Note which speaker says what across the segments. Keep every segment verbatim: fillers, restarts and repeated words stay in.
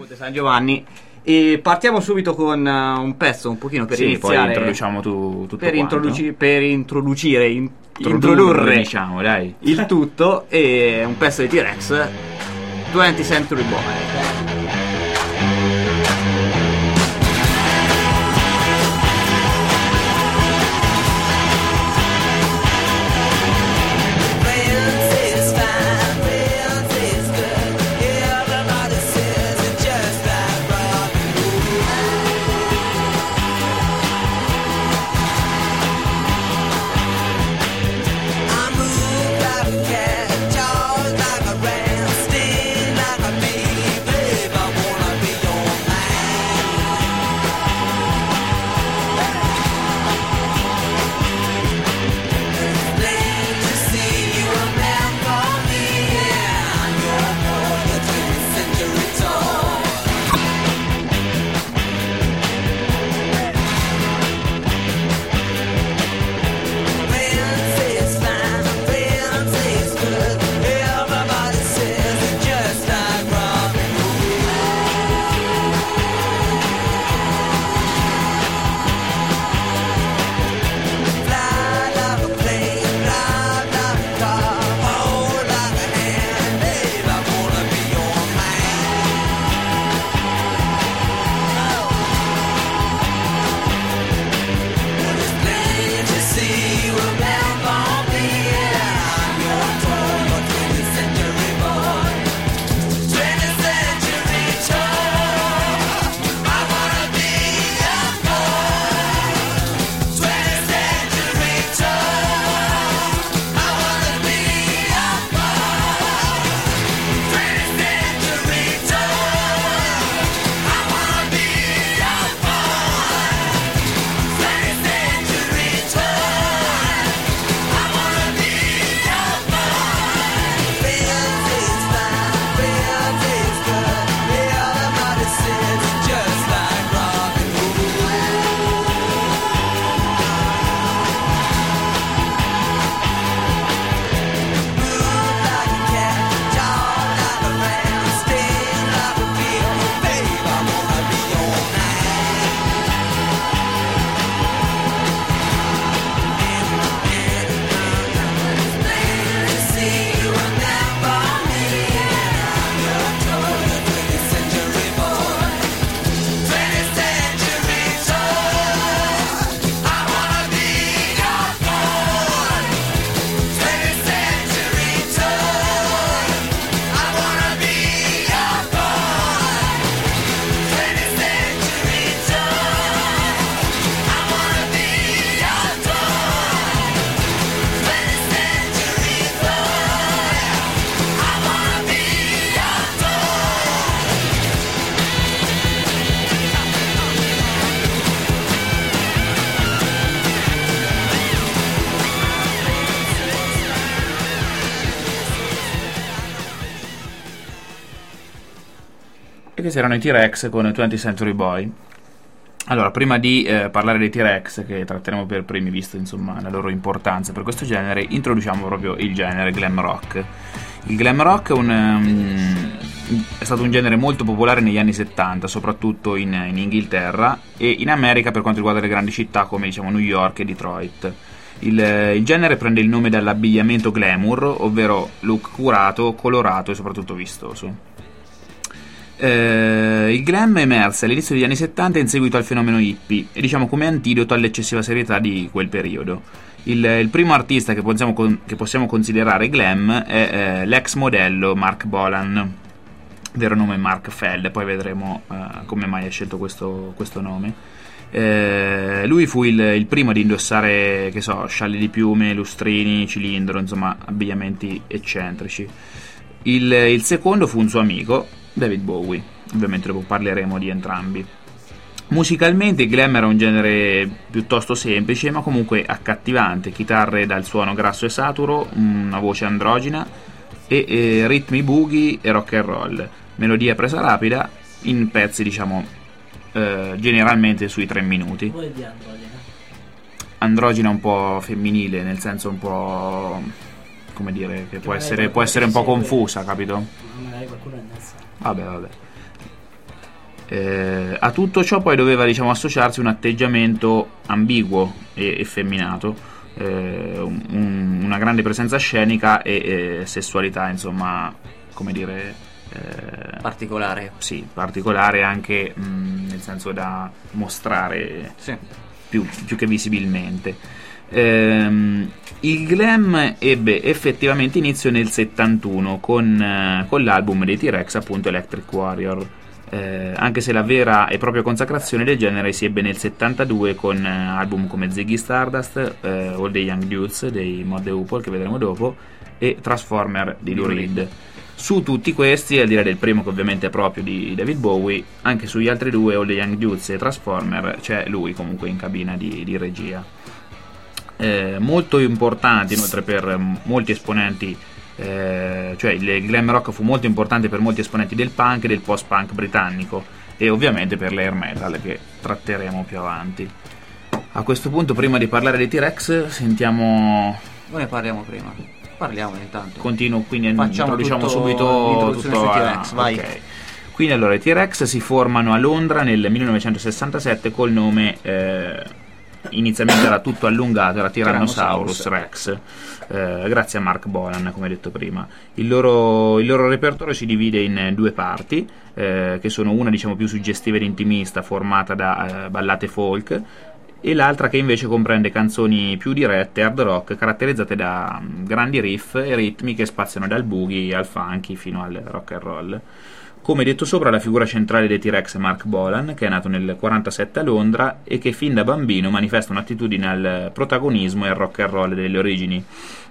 Speaker 1: Monte San Giovanni. E partiamo subito con uh, un pezzo un pochino per
Speaker 2: sì,
Speaker 1: iniziare.
Speaker 2: Poi introduciamo tu, tutto
Speaker 1: per,
Speaker 2: quanto.
Speaker 1: introduci- per introducire, in-
Speaker 2: Introdurre,
Speaker 1: introdurre
Speaker 2: diciamo, dai.
Speaker 1: il tutto. E un pezzo di T-Rex, twentieth Century Boy.
Speaker 2: E questi erano i T-Rex con twentieth Century Boy. Allora, prima di eh, parlare dei T-Rex, che tratteremo per primi, visto insomma la loro importanza per questo genere, introduciamo proprio il genere glam rock. Il glam rock è, un, um, è stato un genere molto popolare negli anni settanta, soprattutto in, in Inghilterra e in America per quanto riguarda le grandi città come diciamo New York e Detroit. Il, il genere prende il nome dall'abbigliamento glamour, ovvero look curato, colorato e soprattutto vistoso. Eh, il glam emerse all'inizio degli anni settanta in seguito al fenomeno hippie e diciamo come antidoto all'eccessiva serietà di quel periodo. Il, il primo artista che possiamo, che possiamo considerare glam è eh, l'ex modello Mark Bolan, vero nome Mark Fell, poi vedremo eh, come mai ha scelto questo, questo nome. Eh, lui fu il, il primo ad indossare, che so, scialli di piume, lustrini, cilindro, insomma abbigliamenti eccentrici. Il, il secondo fu un suo amico, David Bowie, ovviamente dopo parleremo di entrambi. Musicalmente il glam era un genere piuttosto semplice ma comunque accattivante, chitarre dal suono grasso e saturo, una voce androgina e, e ritmi boogie e rock and roll, melodia presa rapida in pezzi diciamo eh, generalmente sui tre minuti.
Speaker 3: Voi di androgina?
Speaker 2: Androgina un po' femminile, nel senso un po' come dire che, che può essere, può essere un po' confusa, capito?
Speaker 3: Magari qualcuno è messo.
Speaker 2: Vabbè, vabbè. Eh, a tutto ciò poi doveva, diciamo, associarsi un atteggiamento ambiguo e effeminato, eh, un, una grande presenza scenica e, e sessualità, insomma, come dire, eh,
Speaker 1: particolare.
Speaker 2: Sì, particolare anche mh, nel senso da mostrare
Speaker 1: sì. più,
Speaker 2: più che visibilmente. Ehm, il glam ebbe effettivamente inizio nel settantuno con, eh, con l'album dei T-Rex, appunto Electric Warrior. Eh, anche se la vera e propria consacrazione del genere si ebbe nel settantadue con eh, album come Ziggy Stardust, eh, All the Young Dudes dei Mod the Hoople, che vedremo dopo, e Transformer di Lou Reed. Su tutti questi, al di là del primo che ovviamente è proprio di David Bowie, anche sugli altri due, All the Young Dudes e Transformer, c'è lui comunque in cabina di, di regia. Eh, molto importante inoltre per molti esponenti, Eh, cioè il glam rock fu molto importante per molti esponenti del punk e del post-punk britannico, e ovviamente per l'air metal, che tratteremo più avanti. A questo punto, prima di parlare dei T-Rex, sentiamo...
Speaker 1: Noi ne parliamo prima. Parliamo intanto.
Speaker 2: Continuo, quindi
Speaker 1: facciamo
Speaker 2: introduciamo
Speaker 1: tutto,
Speaker 2: subito tutto
Speaker 1: sui T-Rex,
Speaker 2: a...
Speaker 1: vai.
Speaker 2: Okay. Quindi allora i T-Rex si formano a Londra nel millenovecentosessantasette col nome... Eh, inizialmente era tutto allungato, era Tyrannosaurus Rex, eh, grazie a Mark Bolan, come detto prima. Il loro, il loro repertorio si divide in due parti, eh, che sono una, diciamo, più suggestiva ed intimista, formata da eh, ballate folk, e l'altra che invece comprende canzoni più dirette, hard rock, caratterizzate da um, grandi riff e ritmi che spaziano dal boogie al funky fino al rock and roll. Come detto sopra, la figura centrale dei T-Rex è Mark Bolan, che è nato nel quarantasette a Londra e che fin da bambino manifesta un'attitudine al protagonismo e al rock and roll delle origini.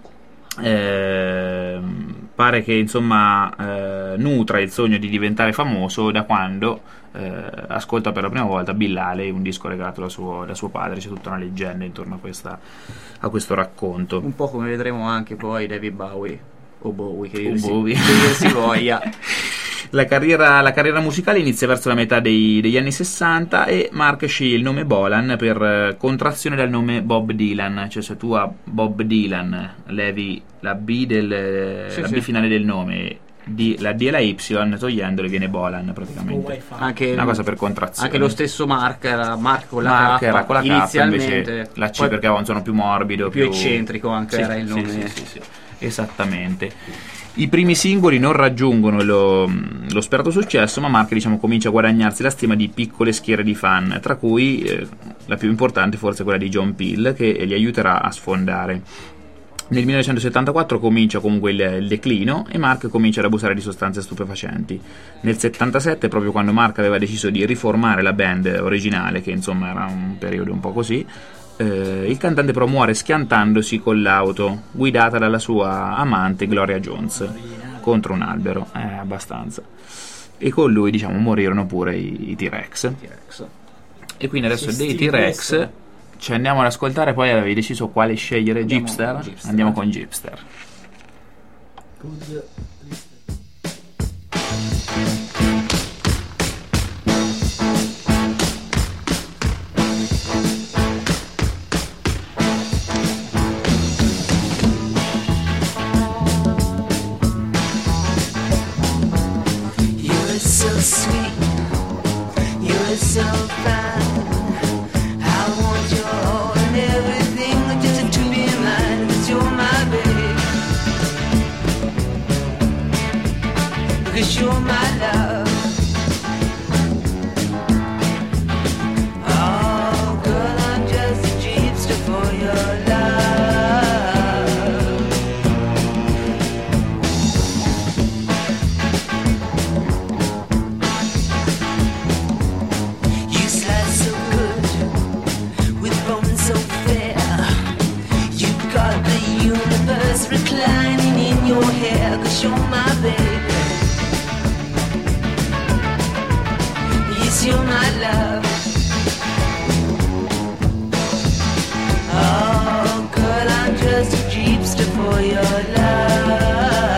Speaker 2: Eh, pare che insomma eh, nutra il sogno di diventare famoso da quando eh, ascolta per la prima volta Bill Haley, un disco regalato da suo, da suo padre. C'è tutta una leggenda intorno a, questa, a questo racconto.
Speaker 1: Un po' come vedremo anche poi David Bowie o Bowie, che
Speaker 2: o
Speaker 1: io
Speaker 2: Bowie.
Speaker 1: Si, che io si voglia.
Speaker 2: La carriera, la carriera musicale inizia verso la metà dei, degli anni sessanta e Mark sceglie il nome Bolan per eh, contrazione dal nome Bob Dylan. Cioè, se tu a Bob Dylan levi la B, del,
Speaker 1: sì,
Speaker 2: la
Speaker 1: sì.
Speaker 2: B finale del nome, D, la D e la Y, togliendole viene Bolan praticamente.
Speaker 1: Anche,
Speaker 2: una cosa per contrazione.
Speaker 1: Anche lo stesso Mark era Mark con la
Speaker 2: Mark
Speaker 1: K,
Speaker 2: era con la K,
Speaker 1: inizialmente,
Speaker 2: invece la C perché aveva un suono più morbido,
Speaker 1: più,
Speaker 2: più
Speaker 1: eccentrico anche
Speaker 2: sì,
Speaker 1: era il nome.
Speaker 2: Sì, sì, sì, sì. Esattamente. I primi singoli non raggiungono lo, lo sperato successo, ma Mark, diciamo, comincia a guadagnarsi la stima di piccole schiere di fan, tra cui eh, la più importante forse quella di John Peel, che gli aiuterà a sfondare. Nel millenovecentosettantaquattro comincia comunque il, il declino e Mark comincia ad abusare di sostanze stupefacenti. Nel settantasette, proprio quando Mark aveva deciso di riformare la band originale, che insomma era un periodo un po' così, eh, il cantante però muore schiantandosi con l'auto guidata dalla sua amante Gloria Jones contro un albero, eh, abbastanza. E con lui, diciamo, morirono pure i, i T-Rex.
Speaker 1: T-Rex.
Speaker 2: E quindi adesso dei T-Rex ci andiamo ad ascoltare. Poi avevi deciso quale scegliere?
Speaker 1: Andiamo
Speaker 2: Gypster?
Speaker 1: con Gypster.
Speaker 2: Andiamo con Gypster.
Speaker 3: You're so sweet, you're so fine. I want your all and everything just to be mine, 'cause you're my baby, 'cause you're my love. Oh girl, I'm just a gypster for your love. You slice so good with bones so fair. You've got the universe reclining in your hair, 'cause you're my baby. Yes, you're my love. Oh, girl, I'm just a gypster for your love.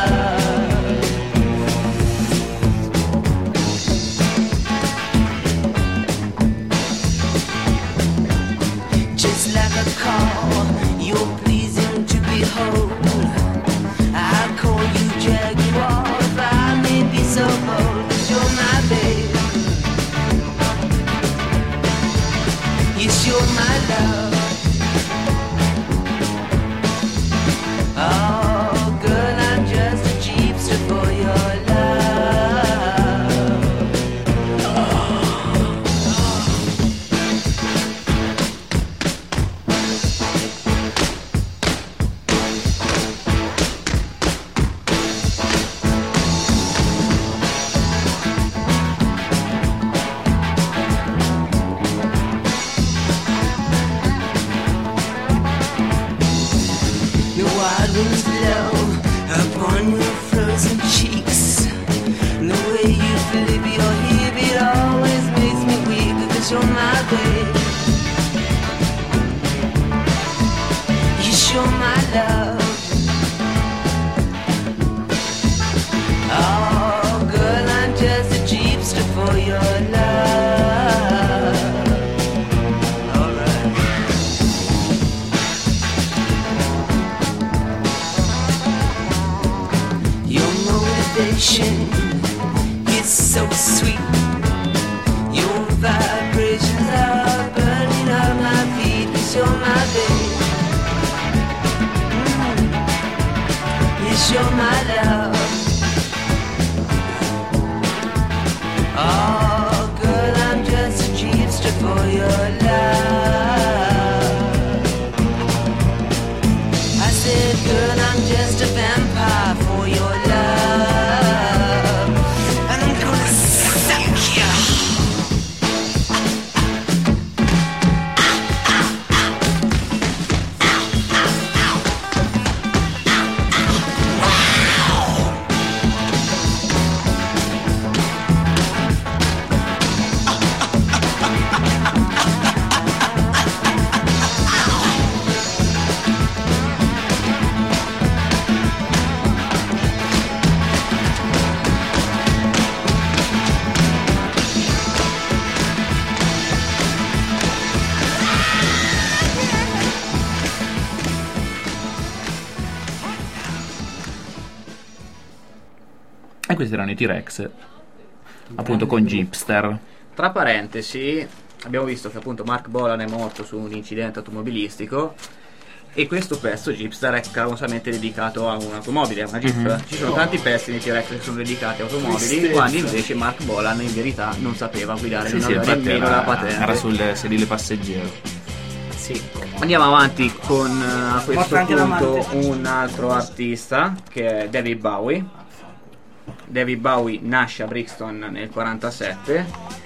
Speaker 3: Just like a call, you're pleasing to behold. I call you Jaguar if I may be so bold, 'cause you're my baby. love. Oh, girl, I'm just a jeepster for your love. The wild winds blow upon your frozen cheeks. The way you flip your hip, it always makes me weak, because you're my babe. You show my love. Oh, girl, I'm just a jeepster for your love. Alright. Your motivation is so sweet. Your vibrations are burning up my feet, 'cause you're my babe. Mm. Yes, you're my love. Oh, girl, I'm just a jeepster for your love. I said, girl, I'm just a vampire for your love. And I'm gonna suck ya.
Speaker 2: E questi erano i T-Rex, appunto con Jeepster.
Speaker 1: Tra parentesi, abbiamo visto che appunto Mark Bolan è morto su un incidente automobilistico e questo pezzo Jeepster è clamorosamente dedicato a un'automobile, a una Jeep.
Speaker 2: Mm-hmm.
Speaker 1: Ci sono tanti pezzi di T-Rex che sono dedicati a automobili,
Speaker 4: Tristezza.
Speaker 1: quando invece Mark Bolan in verità non sapeva guidare,
Speaker 2: Sì,
Speaker 1: non
Speaker 2: sì,
Speaker 1: aveva
Speaker 2: infatti
Speaker 1: nemmeno la
Speaker 2: era,
Speaker 1: patente.
Speaker 2: era sul sedile passeggero.
Speaker 4: Sì.
Speaker 1: Andiamo avanti con uh, a questo
Speaker 4: Porta anche
Speaker 1: punto
Speaker 4: l'amante.
Speaker 1: un altro artista che è David Bowie. David Bowie nasce a Brixton nel quarantasette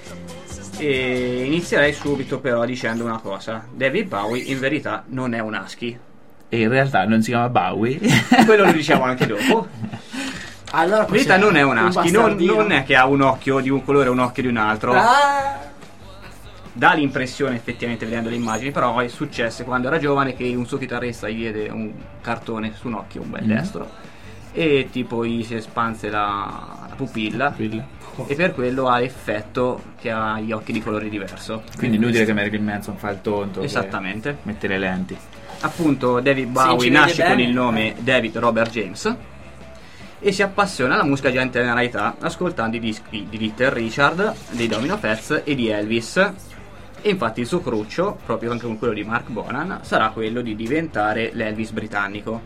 Speaker 1: e inizierei subito però dicendo una cosa: David Bowie in verità non è un husky.
Speaker 2: E in realtà non si chiama Bowie.
Speaker 1: Quello lo diciamo anche dopo.
Speaker 4: Allora
Speaker 1: In verità non è un husky, non,
Speaker 4: bastardino.
Speaker 1: non è che ha un occhio di un colore e un occhio di un altro.
Speaker 4: Ah,
Speaker 1: Dà l'impressione effettivamente vedendo le immagini, però è successo quando era giovane che un suo chitarrista gli diede un cartone su un occhio, un bel
Speaker 2: Mm.
Speaker 1: destro, e tipo gli si espanse la, la pupilla,
Speaker 2: Quindi
Speaker 1: e per quello ha l'effetto che ha gli occhi di colore diverso.
Speaker 2: inutile che Marilyn Manson fa il tonto. che
Speaker 1: Esattamente.
Speaker 2: Mette le lenti.
Speaker 1: Appunto David
Speaker 4: ci
Speaker 1: Bowie
Speaker 4: vede
Speaker 1: nasce con
Speaker 4: bene.
Speaker 1: il nome David Robert James e si appassiona alla musica già in tenera età, ascoltando i dischi di Little Richard, dei Domino Fats e di Elvis. E infatti il suo cruccio, proprio anche con quello di Mark Bolan, sarà quello di diventare l'Elvis britannico.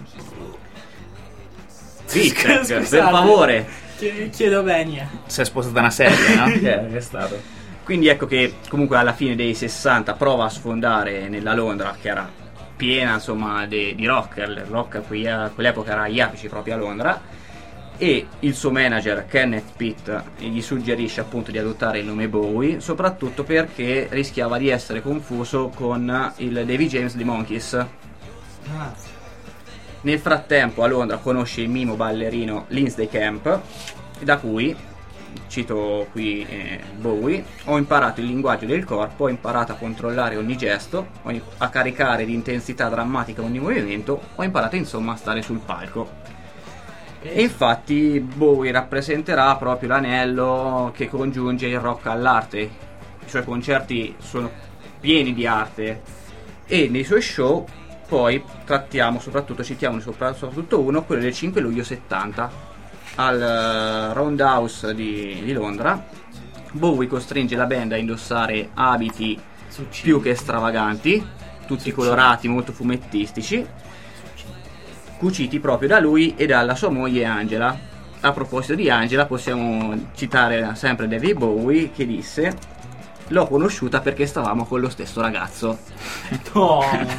Speaker 1: Vitek, per
Speaker 4: Scusate.
Speaker 1: favore!
Speaker 4: Chiedo, chiedo venia.
Speaker 2: Si è spostata una serie, no?
Speaker 1: Che è stato. Quindi ecco che comunque alla fine dei sessanta prova a sfondare nella Londra che era piena insomma de- di rock, il rock a quei- a quell'epoca era agli apici proprio a Londra, e il suo manager Kenneth Pitt gli suggerisce appunto di adottare il nome Bowie, soprattutto perché rischiava di essere confuso con il Davy James dei Monkees.
Speaker 4: Ah,
Speaker 1: Nel frattempo a Londra conosce il mimo ballerino Lindsay Camp, da cui, cito qui eh, Bowie, ho imparato il linguaggio del corpo, ho imparato a controllare ogni gesto, ho im- a caricare di intensità drammatica ogni movimento, ho imparato insomma a stare sul palco. E infatti Bowie rappresenterà proprio l'anello che congiunge il rock all'arte. I suoi concerti sono pieni di arte e nei suoi show poi trattiamo soprattutto, citiamo sopra- soprattutto uno, quello del cinque luglio settanta al eh, Roundhouse di, di Londra. Bowie costringe la band a indossare abiti
Speaker 4: Succede.
Speaker 1: più che stravaganti, tutti colorati, molto fumettistici, cuciti proprio da lui e dalla sua moglie Angela. A proposito di Angela, possiamo citare sempre David Bowie, che disse: l'ho conosciuta perché stavamo con lo stesso ragazzo.
Speaker 4: No.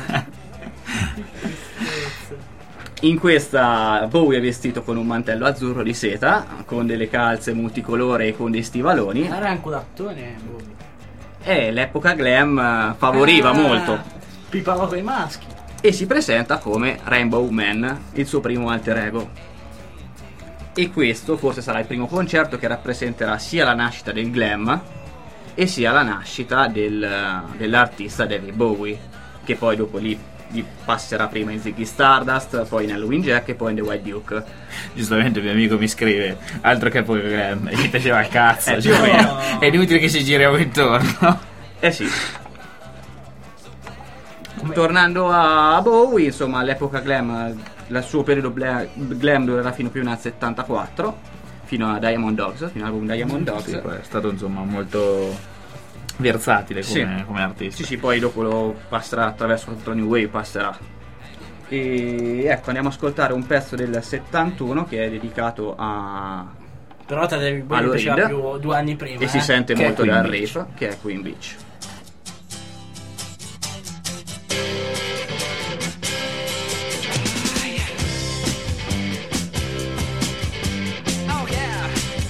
Speaker 1: In questa Bowie è vestito con un mantello azzurro di seta, con delle calze multicolore e con dei stivaloni.
Speaker 4: Era anche un attore. boh.
Speaker 1: E l'epoca glam eh, favoriva
Speaker 4: Ah,
Speaker 1: molto.
Speaker 4: Pipava con i maschi.
Speaker 1: E si presenta come Rainbow Man, il suo primo alter ego. E questo forse sarà il primo concerto che rappresenterà sia la nascita del glam e sia la nascita del, dell'artista David Bowie, che poi dopo lì, lì passerà prima in Ziggy Stardust, poi in Halloween Jack e poi in The White Duke.
Speaker 2: Giustamente il mio amico mi scrive: altro che poi glam, e gli piaceva il cazzo.
Speaker 1: Eh,
Speaker 2: cioè,
Speaker 4: no.
Speaker 2: è inutile che ci giriamo intorno.
Speaker 1: Eh sì. Tornando a Bowie, insomma, all'epoca glam, il suo periodo bla- glam durerà fino più o meno al settantaquattro, fino a Diamond Dogs, fino all'album Diamond Dogs.
Speaker 2: Sì, poi è stato insomma molto versatile come,
Speaker 1: Sì.
Speaker 2: come artista.
Speaker 1: Sì, sì, poi dopo lo passerà attraverso la New Wave, passerà. E ecco, andiamo ad ascoltare un pezzo del settantuno che è dedicato a...
Speaker 4: Però te devi
Speaker 1: Allora,
Speaker 4: piaceva
Speaker 1: Reed.
Speaker 4: più due anni prima.
Speaker 1: e si
Speaker 4: eh.
Speaker 1: sente
Speaker 2: Che è
Speaker 1: molto
Speaker 2: Queen
Speaker 1: dal
Speaker 2: Beach.
Speaker 1: riff, che è Queen Beach.
Speaker 3: Oh yeah.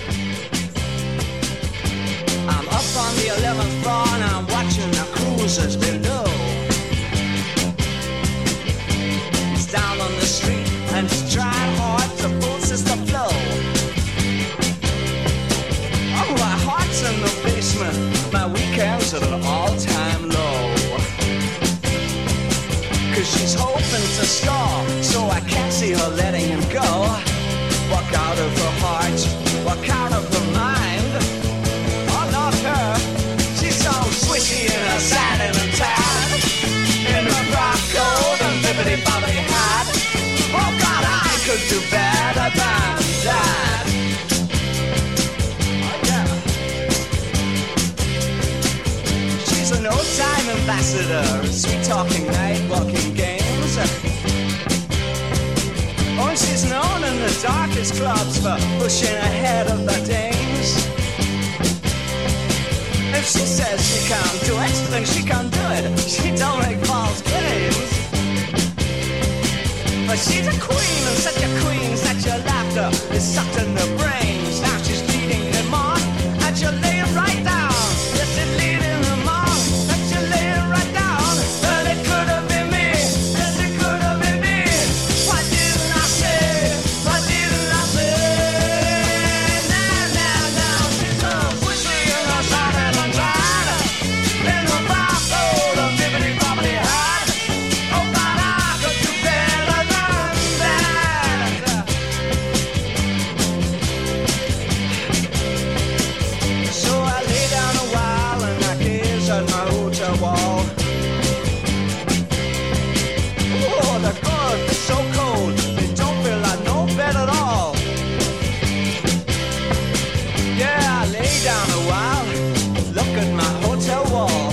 Speaker 3: I'm up on the eleventh floor and I'm watching the cruisers below. It's down on the street and it's trying hard to force the flow. Oh, my heart's in the basement. My weekends at an all-time low. Cause she's hoping to score, so I can't see her letting him go. Walk out of her heart, walk out of her mind. Oh, not her. She's so swishy in her satin and tan, in her frock coat and bibbity bobbity hat. Oh God, I could do better than that. Oh yeah. She's an old-time ambassador, sweet talking, night walking games. Oh, and she's known in the darkest clubs for pushing ahead of the dames. If she says she can't do it, then she can't do it. She don't make false claims. But she's a queen, and such a queen, such a laughter is sucked in the brains. Now she's leading them on, and she'll lay it right down. Yes, she's leading them on, and she'll lay it right down. And it could have been me, yes, it could have been me. Why didn't I say, why didn't I say? Now, now, now, she's so swishy in her satin and tan, in her frock coat and bibbity bobbity hat. Oh God, I could do better than that. So I lay down a while and I gaze at my hotel wall. Oh, the good is so cold, they don't feel like no bed at all. Yeah, I lay down a while, look at my hotel wall.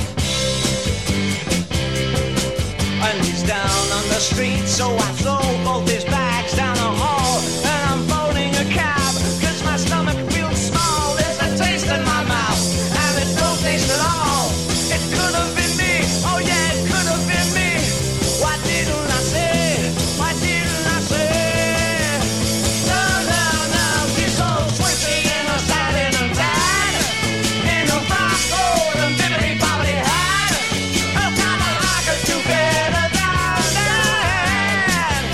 Speaker 3: And he's down on the street, so I throw both his bags down the hall. And I'm phoning a cab, cause my stomach feels small. There's a taste in my mouth, and it don't taste at all. It could have been me, oh yeah, it could have been me. Why didn't I say, why didn't I say? No, no, no, she's so swishy in her satin and tan, in her frock coat and bibbity bobbity hat. Oh God, I could do better than that.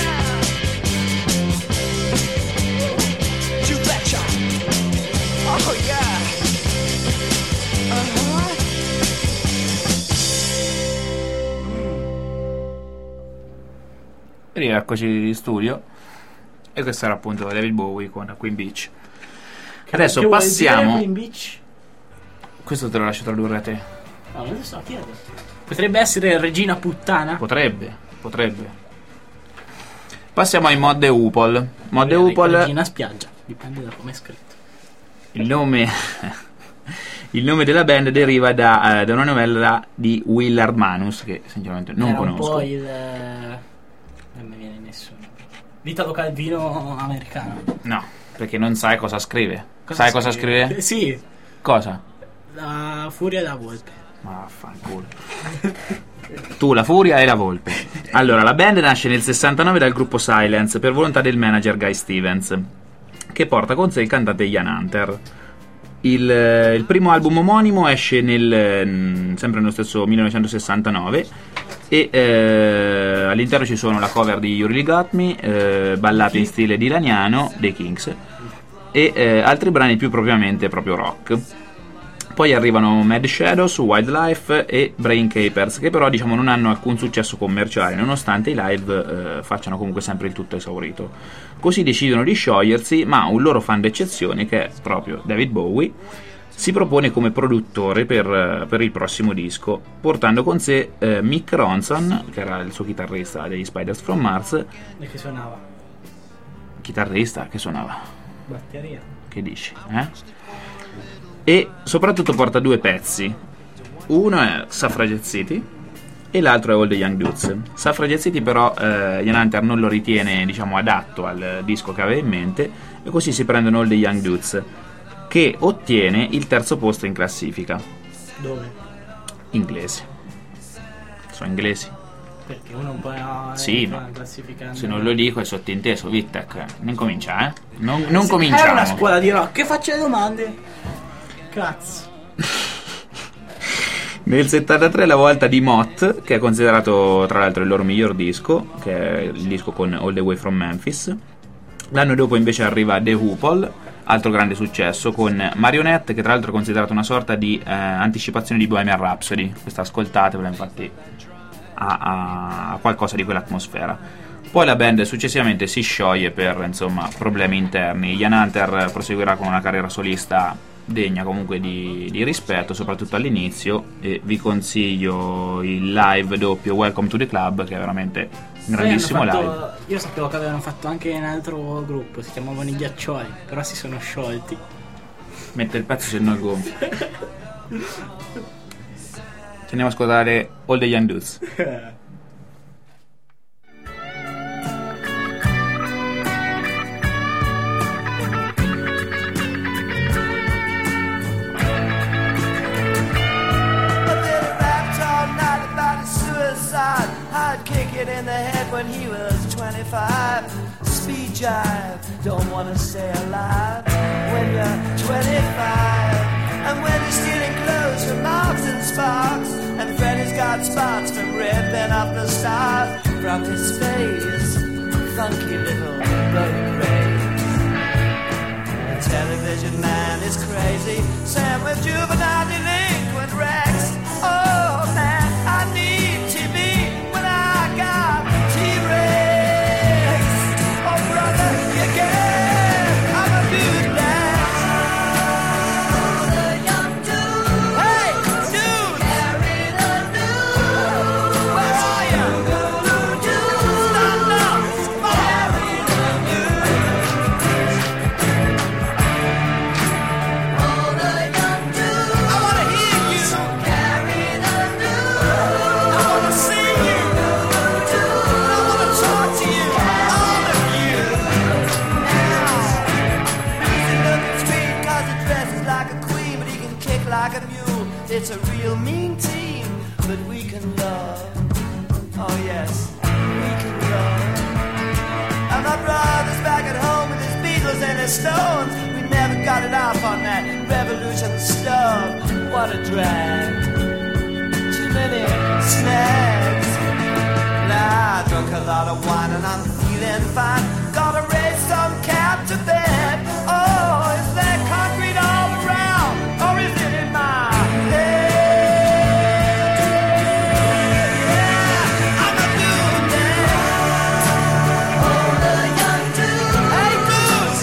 Speaker 3: You betcha. Oh yeah. Uh-huh.
Speaker 2: E rieccoci in studio. E questo era appunto David Bowie con Queen Beach. Adesso
Speaker 4: Che vuoi
Speaker 2: passiamo.
Speaker 4: dire, Queen Beach?
Speaker 2: Questo te lo lascio tradurre a te.
Speaker 4: No, non lo so, chiedo. Potrebbe essere Regina Puttana?
Speaker 2: Potrebbe, potrebbe. Passiamo ai Mod e Upol. Mod e
Speaker 4: Magari
Speaker 2: Upol.
Speaker 4: Regina Spiaggia, dipende da come è scritto.
Speaker 2: Il nome Il nome della band deriva da, eh, da una novella di Willard Manus, che sinceramente non
Speaker 4: Era
Speaker 2: conosco.
Speaker 4: un po' il... non mi viene nessuno. L'Italo Calvino americano.
Speaker 2: No, perché non sai cosa scrive.
Speaker 4: Cosa
Speaker 2: sai cosa scrive?
Speaker 4: Eh, Sì,
Speaker 2: Cosa?
Speaker 4: la furia della volpe.
Speaker 2: Ma vaffanculo. Tu, la furia e la volpe. Allora, la band nasce nel sessantanove dal gruppo Silence per volontà del manager Guy Stevens, che porta con sé il cantante Ian Hunter. Il, il primo album omonimo esce nel, sempre nello stesso millenovecentosessantanove e eh, all'interno ci sono la cover di You Really Got Me, eh, ballate in stile dilaniano dei Kings e eh, altri brani più propriamente proprio rock. Poi arrivano Mad Shadows, Wildlife e Brain Capers, che però diciamo non hanno alcun successo commerciale, nonostante i live eh, facciano comunque sempre il tutto esaurito. Così decidono di sciogliersi, ma un loro fan d'eccezione, che è proprio David Bowie, si propone come produttore per, per il prossimo disco, portando con sé eh, Mick Ronson, che era il suo chitarrista degli Spiders from Mars.
Speaker 4: E che suonava?
Speaker 2: Chitarrista che suonava?
Speaker 4: Batteria.
Speaker 2: Che dici? Eh? E soprattutto porta due pezzi. Uno è Suffragette City e l'altro è All the Young Dudes. Suffragette City però eh, Ian Hunter non lo ritiene, diciamo, adatto al disco che aveva in mente, e così si prendono All the Young Dudes, che ottiene il terzo posto in classifica.
Speaker 4: Dove?
Speaker 2: Inglesi. Sono inglesi.
Speaker 4: Perché uno un po' è
Speaker 2: Sì,
Speaker 4: fa
Speaker 2: no.
Speaker 4: classificando.
Speaker 2: Se non lo dico è sottinteso, Vittek. Non comincia, eh? Non, non
Speaker 4: Sì,
Speaker 2: cominciamo.
Speaker 4: È una scuola di rock, che faccia le domande. Cazzo.
Speaker 2: Nel settantatré la volta di Mott, che è considerato tra l'altro il loro miglior disco, che è il disco con All the Way from Memphis. L'anno dopo invece arriva The Hoople, altro grande successo, con Marionette, che tra l'altro è considerato una sorta di eh, anticipazione di Bohemian Rhapsody. Questa ascoltatevela, infatti ha, ha qualcosa di quell'atmosfera. Poi la band successivamente si scioglie per, insomma, problemi interni. Ian Hunter proseguirà con una carriera solista degna comunque di, di rispetto, soprattutto all'inizio, e vi consiglio il live doppio Welcome to the Club, che è veramente un grandissimo
Speaker 4: Poi hanno
Speaker 2: live.
Speaker 4: fatto- Io sapevo che avevano fatto anche un altro gruppo, si chiamavano i Ghiaccioli, però si sono sciolti.
Speaker 2: Mette il pezzo se no il gonfio. Ci andiamo a ascoltare All the Young Dudes.
Speaker 3: But then he rapped all night about his suicide. I'd kick it in the head when he was twenty-five. Speed jive, don't wanna stay alive when you're twenty-five. And when you're stealing clothes from Marks and Sparks, and Freddy's got spots from ripping up the stars from his face. Funky little boat race. The television man is crazy, Sam with juvenile delinquent Rex. Oh man, I need T V when I got T-Rex. Oh brother, you get, I'm a dude now. Hey, dude, where are you? Stand up, come on. I wanna hear you. I wanna see you. I wanna talk to you. All of you. He's looking sweet 'cause he dresses like a queen, but he can kick like a mule. It's a real mean team, but we can love. Oh yes, we can love. And my brother's back at home with his Beatles and his Stones. We never got it off on that revolution stuff. What a drag. Too many snags. Nah, I drunk a lot of wine and I'm feeling fine. Gotta raise some cap to bed. Oh, is there concrete all around? Or is it in my head? Yeah, I'm a dude now. Hey, dudes!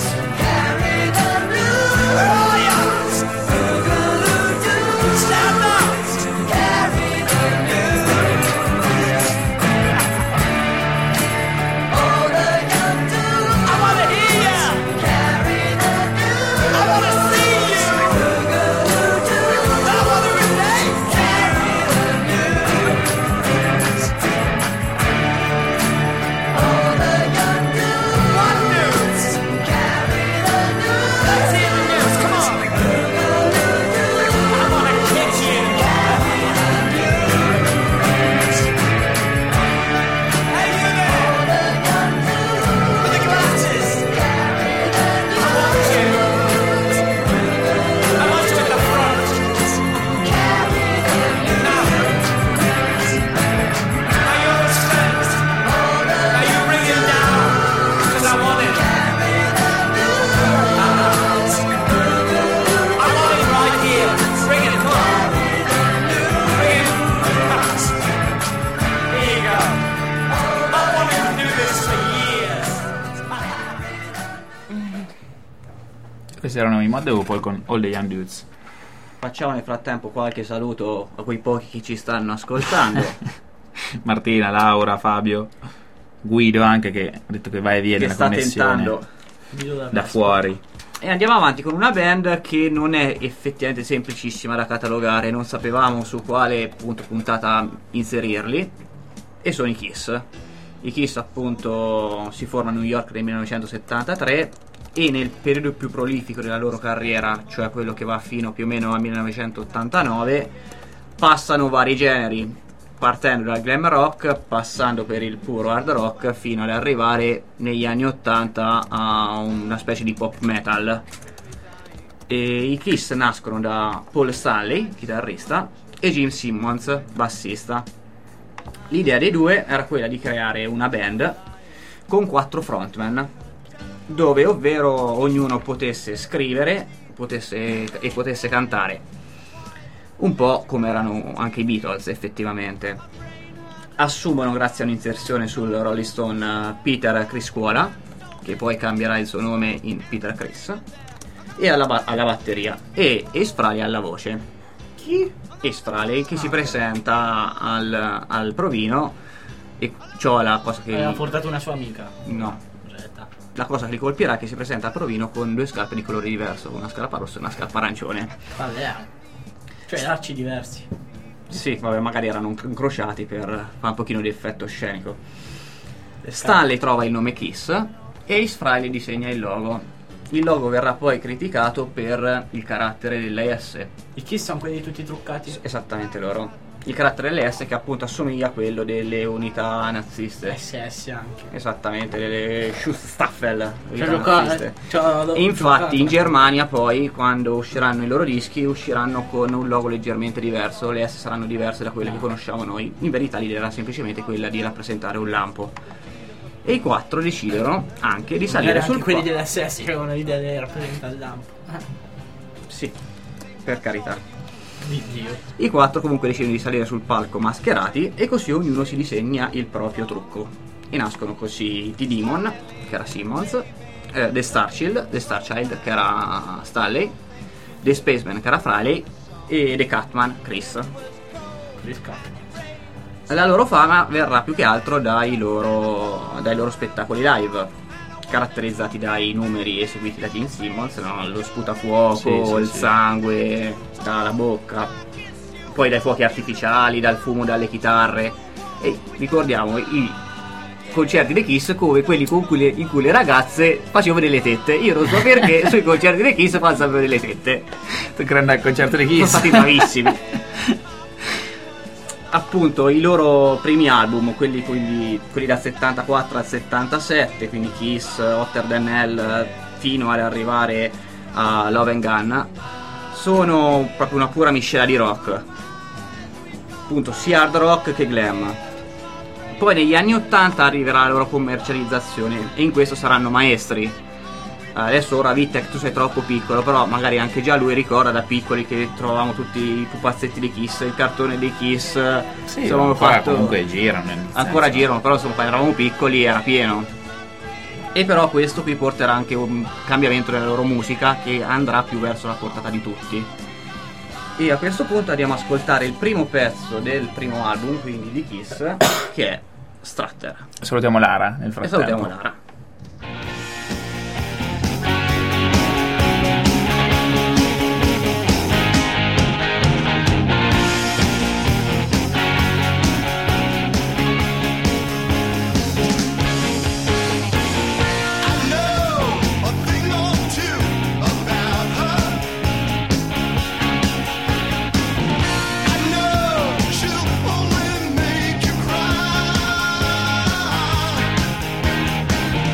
Speaker 3: Where are ya? Stand up! All the young
Speaker 2: Questi erano i Muddy Waters con All the Young Dudes.
Speaker 1: Facciamo nel frattempo qualche saluto a quei pochi che ci stanno ascoltando.
Speaker 2: Martina, Laura, Fabio, Guido anche, che ha detto che va e viene
Speaker 1: che
Speaker 2: la
Speaker 1: sta
Speaker 2: connessione
Speaker 1: tentando
Speaker 2: da fuori.
Speaker 1: E andiamo avanti con una band che non è effettivamente semplicissima da catalogare, non sapevamo su quale punto puntata inserirli, e sono i Kiss. I Kiss appunto si formano a New York nel millenovecentosettantatré e nel periodo più prolifico della loro carriera, cioè quello che va fino più o meno al millenovecentottantanove, passano vari generi, partendo dal glam rock, passando per il puro hard rock, fino ad arrivare negli anni ottanta a una specie di pop metal. E i Kiss nascono da Paul Stanley, chitarrista, e Gene Simmons, bassista. L'idea dei due era quella di creare una band con quattro frontman, dove ovvero ognuno potesse scrivere potesse, e potesse cantare. Un po' come erano anche i Beatles effettivamente. Assumono, grazie a un'inserzione sul Rolling Stone, Peter Criscuola, che poi cambierà il suo nome in Peter Criss, e alla, ba- alla batteria, e Ace Frehley alla voce.
Speaker 4: Chi?
Speaker 1: Ace Frehley che si presenta al, al provino, e c'ho la cosa che
Speaker 4: Aveva portato una sua amica.
Speaker 1: no
Speaker 4: Retta.
Speaker 1: la cosa che li colpirà è che si presenta al provino con due scarpe di colore diverso, una scarpa rossa e una scarpa arancione.
Speaker 4: Vabbè. eh. Cioè lacci diversi.
Speaker 1: Sì, vabbè, magari erano incrociati per fare un pochino di effetto scenico. Stanley trova il nome Kiss e Ace Frehley disegna il logo. Il logo verrà poi criticato per il carattere delle S.
Speaker 4: I Kiss sono quelli tutti truccati.
Speaker 1: Esattamente loro. Il carattere delle S che appunto assomiglia a quello delle unità naziste.
Speaker 4: S S anche.
Speaker 1: Esattamente, le Schutzstaffel, le
Speaker 4: Cioè,
Speaker 1: unità
Speaker 4: gioca-
Speaker 1: naziste.
Speaker 4: c'ho-
Speaker 1: E infatti
Speaker 4: giocato.
Speaker 1: in Germania poi, quando usciranno i loro dischi, usciranno con un logo leggermente diverso, le S saranno diverse da quelle che conosciamo noi. In verità l'idea era semplicemente quella di rappresentare un lampo. E i quattro decidono anche di salire
Speaker 4: Magari
Speaker 1: sul
Speaker 4: anche quelli
Speaker 1: palco.
Speaker 4: dell'S S che avevano l'idea di rappresentare il lampo.
Speaker 1: Sì, per carità.
Speaker 4: Di Dio.
Speaker 1: I quattro comunque decidono di salire sul palco mascherati e così ognuno si disegna il proprio trucco. E nascono così The Demon, che era Simmons, eh, The Starchild, The Starchild, che era Stanley, The Spaceman, che era Frehley, e The Catman, Chris.
Speaker 4: Riscatto.
Speaker 1: La loro fama verrà più che altro dai loro, dai loro spettacoli live, caratterizzati dai numeri eseguiti da Gene Simmons, no? Lo sputafuoco,
Speaker 2: Sì, sì,
Speaker 1: il
Speaker 2: sì.
Speaker 1: sangue dalla bocca, poi dai fuochi artificiali, dal fumo dalle chitarre. E ricordiamo i concerti dei Kiss come quelli con cui le, in cui le ragazze facevano vedere le tette. Io non so perché sui concerti dei Kiss fanno sempre vedere le tette.
Speaker 2: Tu credo al concerto di
Speaker 1: Sono
Speaker 2: Kiss.
Speaker 1: stati bravissimi. Appunto i loro primi album, quelli, quelli, quelli dal settantaquattro al settantasette, quindi Kiss, Hotter Than Hell, fino ad arrivare a Love and Gun, sono proprio una pura miscela di rock, appunto sia hard rock che glam. Poi negli anni ottanta arriverà la loro commercializzazione e in questo saranno maestri. Adesso ora Vitek tu sei troppo piccolo, però magari anche già lui ricorda da piccoli che trovavamo tutti i pupazzetti di Kiss, il cartone dei Kiss.
Speaker 2: Sì,
Speaker 1: insomma,
Speaker 2: ancora
Speaker 1: fatto-
Speaker 2: comunque girano. nel
Speaker 1: ancora
Speaker 2: senso-
Speaker 1: girano, però insomma quando eravamo piccoli era pieno. E però questo qui porterà anche un cambiamento nella loro musica che andrà più verso la portata di tutti. E a questo punto andiamo ad ascoltare il primo pezzo del primo album, quindi di Kiss, che è Strutter.
Speaker 2: Salutiamo Lara nel
Speaker 1: E
Speaker 2: frattempo.
Speaker 1: salutiamo Lara.
Speaker 5: I know a thing or two about her. I know she'll only make you cry.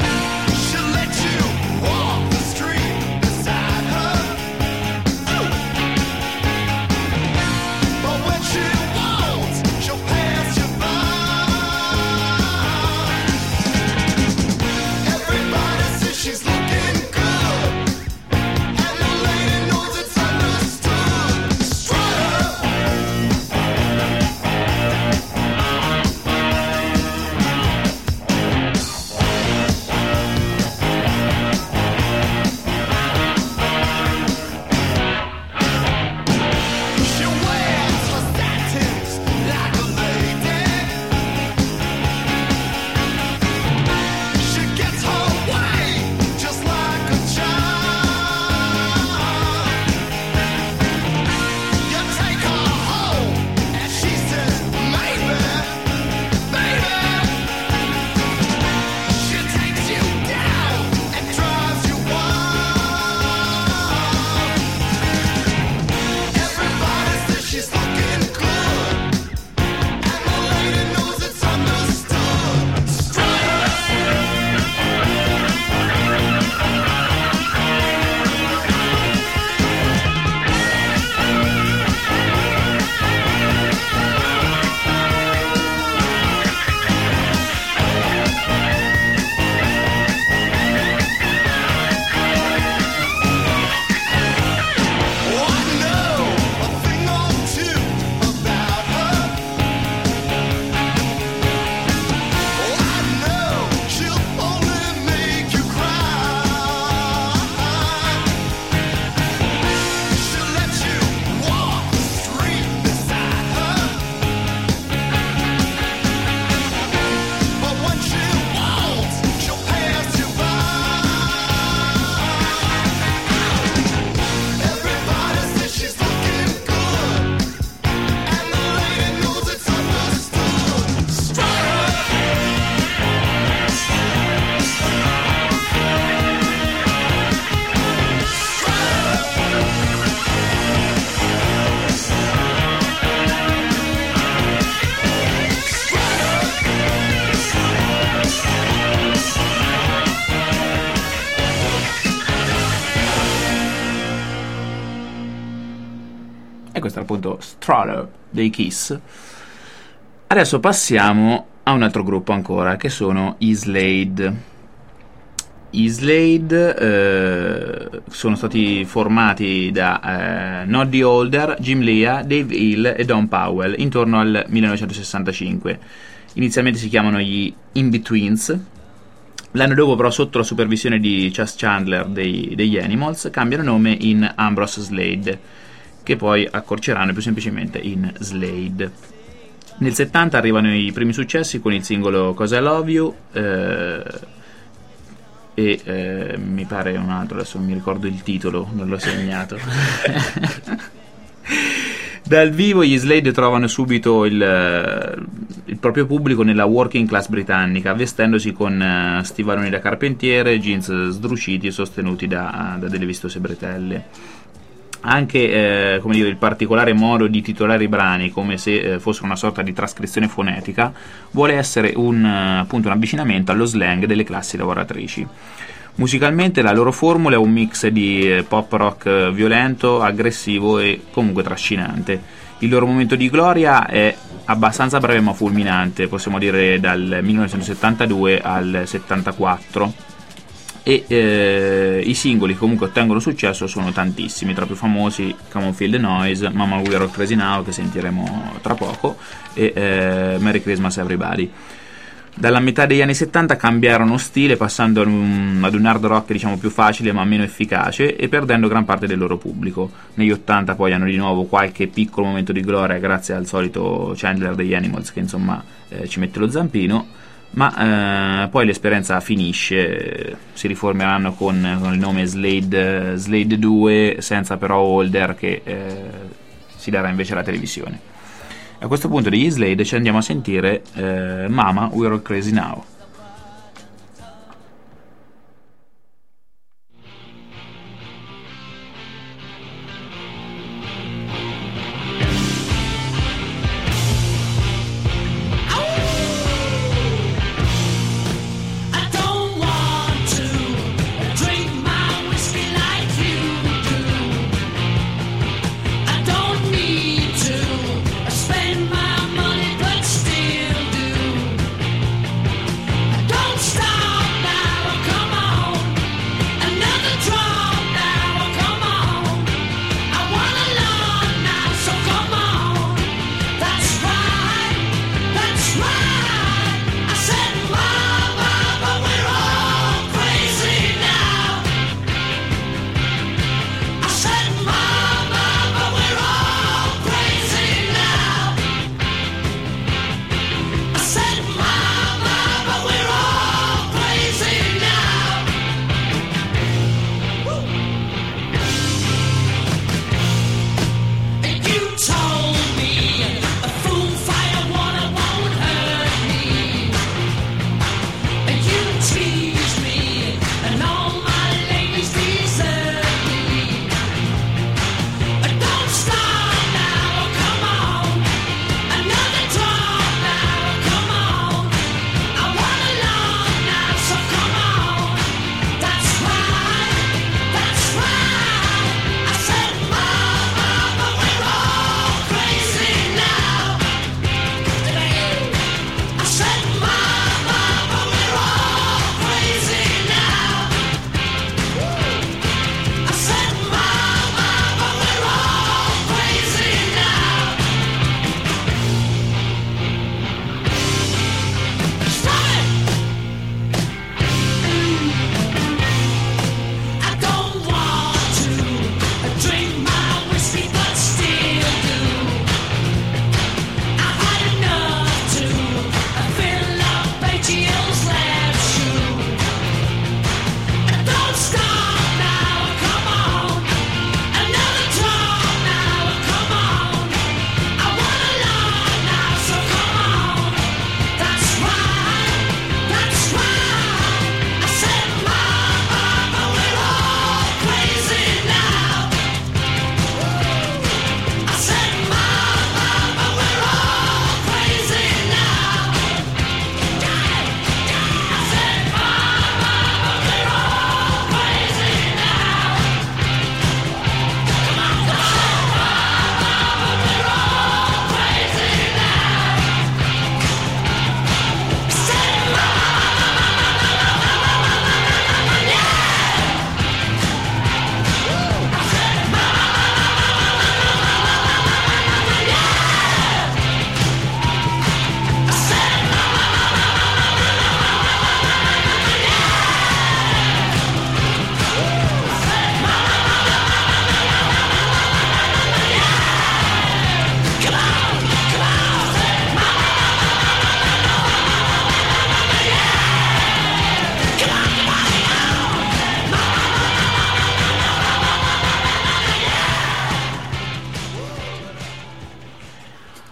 Speaker 2: appunto Stroller dei Kiss. Adesso passiamo a un altro gruppo ancora, che sono i Slade. I Slade eh, sono stati formati da eh, Noddy Holder, Jim Lea, Dave Hill e Don Powell intorno al millenovecentosessantacinque. Inizialmente si chiamano gli In-Betweens. L'anno dopo, però, sotto la supervisione di Chas Chandler dei, degli Animals, cambiano nome in Ambrose Slade, che poi accorceranno più semplicemente in Slade. Nel settanta arrivano i primi successi con il singolo 'Cause I Love You eh, e eh, mi pare un altro, adesso non mi ricordo il titolo, non l'ho segnato. Dal vivo gli Slade trovano subito il, il proprio pubblico nella working class britannica, vestendosi con uh, stivaloni da carpentiere, jeans sdruciti e sostenuti da, da delle vistose bretelle. Anche eh, come dire, il particolare modo di titolare i brani, come se eh, fosse una sorta di trascrizione fonetica, vuole essere un, appunto, un avvicinamento allo slang delle classi lavoratrici. Musicalmente la loro formula è un mix di eh, pop rock eh, violento, aggressivo e comunque trascinante. Il loro momento di gloria è abbastanza breve ma fulminante, possiamo dire dal millenovecentosettantadue al settantaquattro, e eh, i singoli che comunque ottengono successo sono tantissimi, tra i più famosi Come On Feel The Noise, Mama We Are All Crazy Now, che sentiremo tra poco, e eh, Merry Christmas Everybody. Dalla metà degli anni settanta cambiarono stile, passando ad un, ad un hard rock diciamo più facile ma meno efficace, e perdendo gran parte del loro pubblico. Negli ottanta poi hanno di nuovo qualche piccolo momento di gloria grazie al solito Chandler degli Animals, che insomma eh, ci mette lo zampino, ma eh, poi l'esperienza finisce, si riformeranno con, con il nome Slade, Slade due, senza però Holder, che eh, si darà invece alla televisione. A questo punto degli Slade ci andiamo a sentire eh, Mama We're All Crazy Now.
Speaker 3: Spend my money but still do.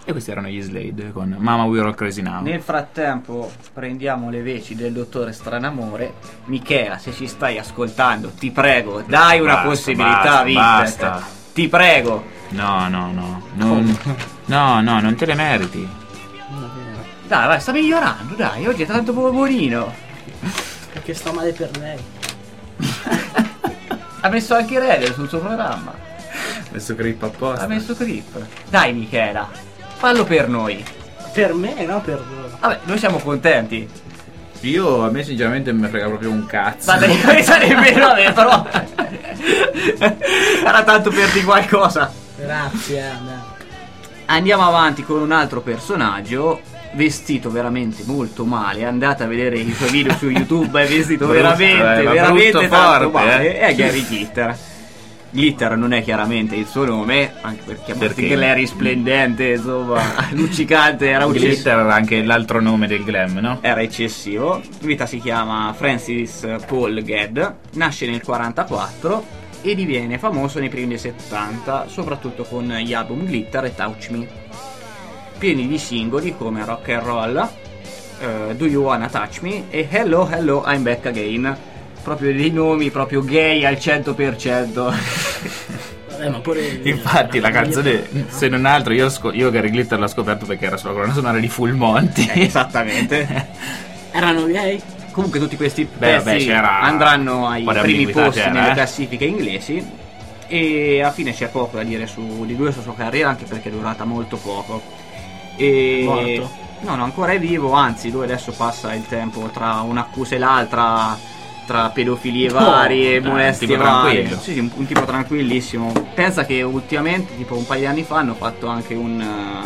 Speaker 2: E questi erano gli Slade con Mama We're All Crazy Now.
Speaker 1: Nel frattempo prendiamo le veci del dottore Stranamore. Michela, se ci stai ascoltando, ti prego, dai una
Speaker 2: Basta,
Speaker 1: possibilità,
Speaker 2: basta,
Speaker 1: Vitek.
Speaker 2: basta.
Speaker 1: Ti prego.
Speaker 2: No, no, no. Non, no, no, non te le meriti.
Speaker 1: Dai, vai, sta migliorando, dai, oggi è tanto buonino.
Speaker 4: Perché sto male per lei.
Speaker 1: Ha messo anche Redel sul suo programma.
Speaker 2: Ha messo grip apposta.
Speaker 1: Ha messo Grip. Dai Michela, fallo per noi.
Speaker 4: Per me, no per loro.
Speaker 1: Vabbè, noi siamo contenti.
Speaker 2: Io, a me sinceramente mi frega proprio un cazzo.
Speaker 1: Ma dai, sarebbe vabbè, però era tanto per di qualcosa.
Speaker 4: Grazie, eh, dai.
Speaker 1: Andiamo avanti con un altro personaggio vestito veramente molto male. Andate a vedere i suoi video su YouTube, è vestito
Speaker 2: Brutto,
Speaker 1: veramente,
Speaker 2: eh, ma
Speaker 1: veramente
Speaker 2: brutto
Speaker 1: tanto
Speaker 2: forte,
Speaker 1: male.
Speaker 2: eh.
Speaker 1: È Gary Glitter. Glitter non è chiaramente il suo nome, anche perché chiamarti
Speaker 2: Perché?
Speaker 1: Glary splendente, insomma, luccicante, era un
Speaker 2: Glitter era anche l'altro nome del glam, no?
Speaker 1: era eccessivo. Vita si chiama Francis Paul Gadd, nasce nel quarantaquattro e diviene famoso nei primi anni settanta, soprattutto con gli album Glitter e Touch Me, pieni di singoli come Rock and Roll, eh, Do You Wanna Touch Me e Hello Hello I'm Back Again. Proprio dei nomi proprio gay al cento per cento.
Speaker 4: Vabbè, ma pure
Speaker 2: Infatti la canzone, se non altro, io, sco- io Gary Glitter l'ho scoperto perché era sulla colonna sonora di Full Monty.
Speaker 1: Eh, esattamente.
Speaker 4: erano gay?
Speaker 1: Comunque tutti questi
Speaker 2: Beh,
Speaker 1: pezzi
Speaker 2: vabbè, c'era
Speaker 1: andranno ai
Speaker 2: un po' di
Speaker 1: primi
Speaker 2: ambiguità,
Speaker 1: posti
Speaker 2: c'era,
Speaker 1: nelle
Speaker 2: eh.
Speaker 1: classifiche inglesi e alla fine c'è poco da dire su di lui e sulla sua carriera, anche perché è durata molto poco. E...
Speaker 4: Morto?
Speaker 1: No, no, ancora è vivo, anzi lui adesso passa il tempo tra un'accusa e l'altra, tra pedofilie varie,
Speaker 2: dai,
Speaker 1: molestie
Speaker 2: un tipo
Speaker 1: varie.
Speaker 2: tranquillo.
Speaker 1: Sì, sì, un, un tipo tranquillissimo. Pensa che ultimamente, tipo un paio di anni fa, hanno fatto anche un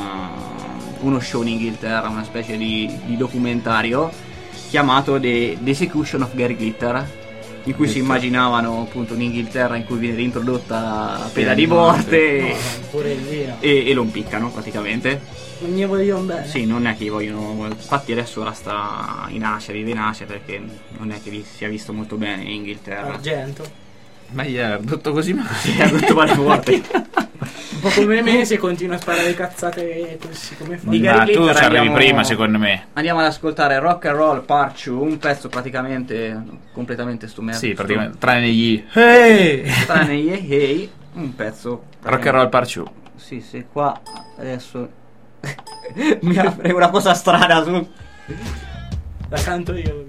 Speaker 1: uh, uno show in Inghilterra, una specie di, di documentario chiamato The, The Execution of Gary Glitter, in cui si immaginavano appunto un'Inghilterra in cui viene reintrodotta la pena di morte
Speaker 4: No, pure lì. No.
Speaker 1: e, e lo impiccano praticamente.
Speaker 4: Non gli vogliono bene.
Speaker 1: Sì, non è che vogliono. Infatti adesso ora sta in Asia, vive in Asia, perché non è che vi sia visto molto bene in Inghilterra.
Speaker 4: Argento.
Speaker 2: Ma gli ha tutto così male.
Speaker 1: Sì, ha tutto male forte.
Speaker 4: Un po' come me se continua a sparare cazzate così come fa.
Speaker 1: Di
Speaker 2: Ma
Speaker 1: Gary
Speaker 2: tu
Speaker 1: Glitter
Speaker 2: ci arrivi
Speaker 1: andiamo-
Speaker 2: prima, secondo me.
Speaker 1: Andiamo ad ascoltare Rock and Roll Part due, un pezzo praticamente completamente stumerto.
Speaker 2: Sì, praticamente. Tranne gli hey!
Speaker 1: Tranne Hey Hey, un pezzo
Speaker 2: Rock and Roll Part due.
Speaker 1: Sì, sì, qua adesso mi apre una cosa strana su.
Speaker 4: La canto io.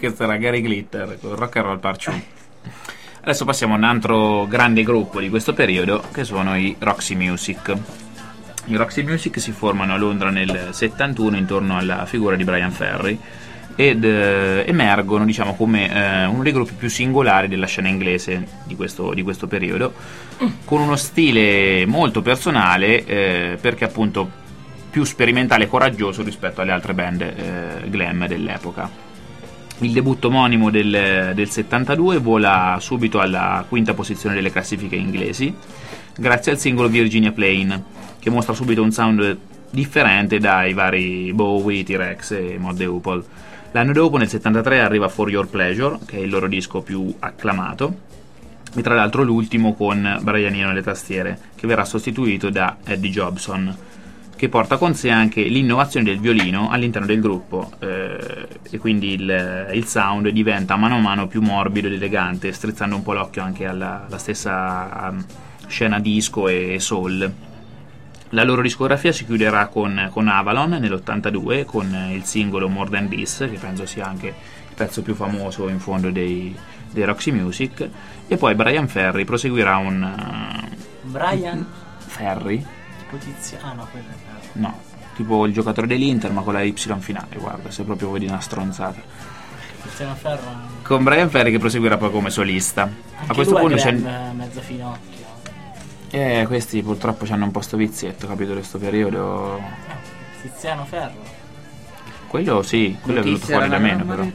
Speaker 2: questo era Gary Glitter con Rock and Roll Part due. Adesso passiamo a un altro grande gruppo di questo periodo, che sono i Roxy Music. I Roxy Music si formano a Londra nel settantuno intorno alla figura di Brian Ferry ed eh, emergono, diciamo, come eh, uno dei gruppi più singolari della scena inglese di questo, di questo periodo, con uno stile molto personale, eh, perché appunto più sperimentale e coraggioso rispetto alle altre band eh, glam dell'epoca. Il debutto omonimo del, del settantadue vola subito alla quinta posizione delle classifiche inglesi, grazie al singolo Virginia Plain, che mostra subito un sound differente dai vari Bowie, T-Rex e Mod the Hoople. L'anno dopo, nel settantatré, arriva For Your Pleasure, che è il loro disco più acclamato, e tra l'altro l'ultimo con Brian Eno alle tastiere, che verrà sostituito da Eddie Jobson, che porta con sé anche l'innovazione del violino all'interno del gruppo, eh, e quindi il, il sound diventa mano a mano più morbido ed elegante, strizzando un po' l'occhio anche alla, alla stessa um, scena disco e soul. La loro discografia si chiuderà con, con Avalon nell'ottantadue, con il singolo More Than This, che penso sia anche il pezzo più famoso in fondo dei, dei Roxy Music, e poi Brian Ferry proseguirà un... Uh,
Speaker 4: Brian
Speaker 2: Ferry?
Speaker 4: tipo Tiziano, quello è-
Speaker 2: No, tipo il giocatore dell'Inter ma con la Y finale, guarda, se proprio vedi una stronzata.
Speaker 4: Tiziano Ferro.
Speaker 2: Con Brian Ferry che proseguirà poi come solista.
Speaker 4: Anche
Speaker 2: A questo
Speaker 4: lui
Speaker 2: punto
Speaker 4: è
Speaker 2: c'è...
Speaker 4: Glam, mezzo finocchio.
Speaker 2: Eh, questi purtroppo hanno un po' sto vizietto, capito, di questo periodo.
Speaker 4: Tiziano Ferro.
Speaker 2: Quello sì, quello è venuto fuori da meno però.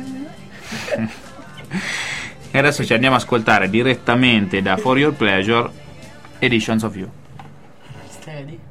Speaker 2: E adesso ci andiamo a ascoltare direttamente da For Your Pleasure, Editions of You.
Speaker 4: Steady.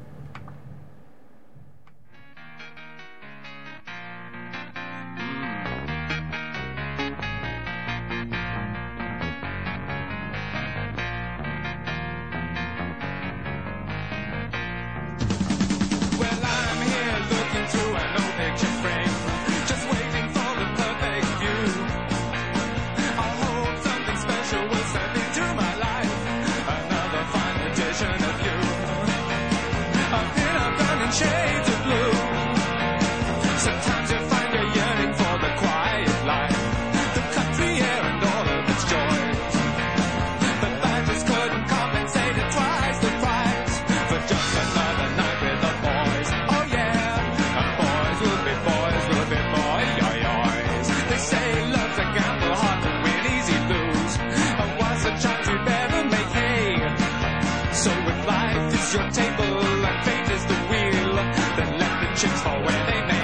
Speaker 5: Well, I'm here looking through an old picture frame, just waiting for the perfect view. I hope something special will step into my life, another fine edition of you. A pin up gun in shades of blue. Sometimes you find you're yearning for the quiet life, the country air and all of its joys. But that just couldn't compensate it twice the price for just another night with the boys. Oh yeah, and boys will be boys, will be boys. They say love's a gamble, hard to win, easy lose. And what's the chance you better make hay? So if life is your table and fate is the wheel, then let the chips fall where they may.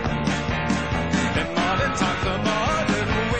Speaker 5: In modern times, the modern way.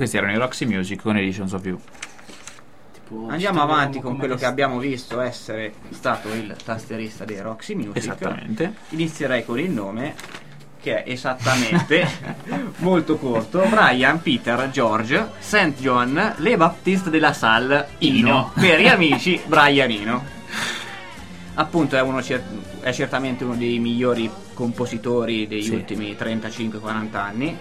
Speaker 2: questi erano i Roxy Music con Editions of You.
Speaker 4: Tipo,
Speaker 1: Andiamo
Speaker 4: ci
Speaker 1: avanti
Speaker 4: troviamo
Speaker 1: con
Speaker 4: come
Speaker 1: quello che
Speaker 4: test-
Speaker 1: abbiamo visto essere stato il tastierista dei Roxy Music.
Speaker 2: Esattamente.
Speaker 1: Inizierei con il nome, che è esattamente molto corto: Brian Peter George Saint John Le Baptiste de la Salle Ino,
Speaker 2: Ino.
Speaker 1: per gli amici Brianino. Appunto è, uno cer- è certamente uno dei migliori compositori degli
Speaker 2: Sì.
Speaker 1: ultimi trentacinque quaranta anni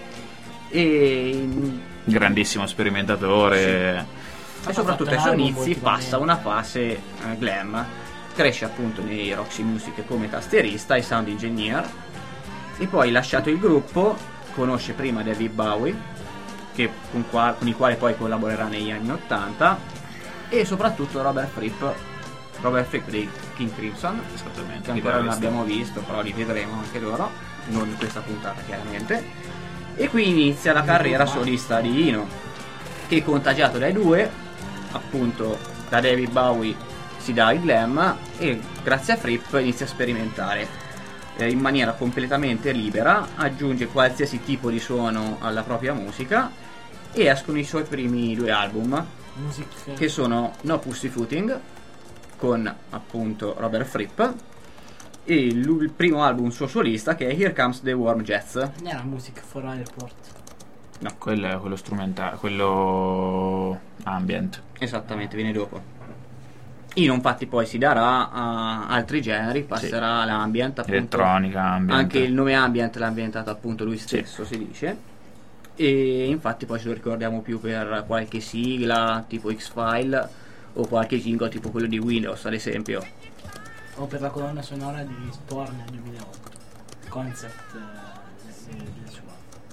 Speaker 1: e,
Speaker 2: Grandissimo sperimentatore.
Speaker 1: e soprattutto ai
Speaker 4: fatto
Speaker 1: suoi
Speaker 4: album
Speaker 1: inizi
Speaker 4: ultimamente.
Speaker 1: passa una fase eh, glam. Cresce appunto nei Roxy Music come tastierista e sound engineer, e poi lasciato il gruppo conosce prima David Bowie, che, con, qua- con il quale poi collaborerà negli anni ottanta, e soprattutto Robert Fripp Robert Fripp dei King Crimson,
Speaker 2: Esattamente.
Speaker 1: che ancora non abbiamo visto, però li vedremo anche loro, non in questa puntata chiaramente. E qui inizia la carriera solista di Ino, che contagiato dai due, appunto da David Bowie si dà il glam, e grazie a Fripp inizia a sperimentare eh, in maniera completamente libera, aggiunge qualsiasi tipo di suono alla propria musica, e escono i suoi primi due album,
Speaker 4: Music
Speaker 1: che sono No Pussyfooting con appunto Robert Fripp, e il, il primo album suo solista, che è Here Comes the Warm Jets.
Speaker 4: non era Music for Airport.
Speaker 1: No,
Speaker 2: Quello è quello strumentale, quello ambient.
Speaker 1: esattamente, viene dopo. Ino infatti poi si darà a altri generi, passerà all'ambient, appunto.
Speaker 2: Elettronica, ambient.
Speaker 1: Anche il nome ambient l'ha inventato appunto lui stesso, si dice. E infatti poi ce lo ricordiamo più per qualche sigla tipo X-File, o qualche jingle tipo quello di Windows ad esempio.
Speaker 4: O per la colonna sonora di Spore nel duemilaotto. Concept eh, del, del suono.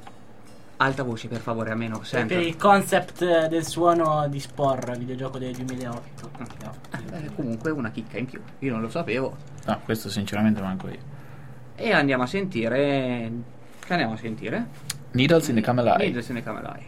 Speaker 1: Alta voce per favore, almeno
Speaker 4: Per
Speaker 1: sento.
Speaker 4: il concept eh, del suono di Spore, videogioco del duemilaotto.
Speaker 1: Eh, comunque una chicca in più, io non lo sapevo.
Speaker 2: No, questo sinceramente manco io.
Speaker 1: E andiamo a sentire. Che andiamo a sentire?
Speaker 2: Needles in the Camel Eye.
Speaker 1: Needles in the Camel Eye.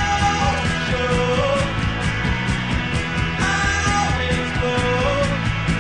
Speaker 5: Always go.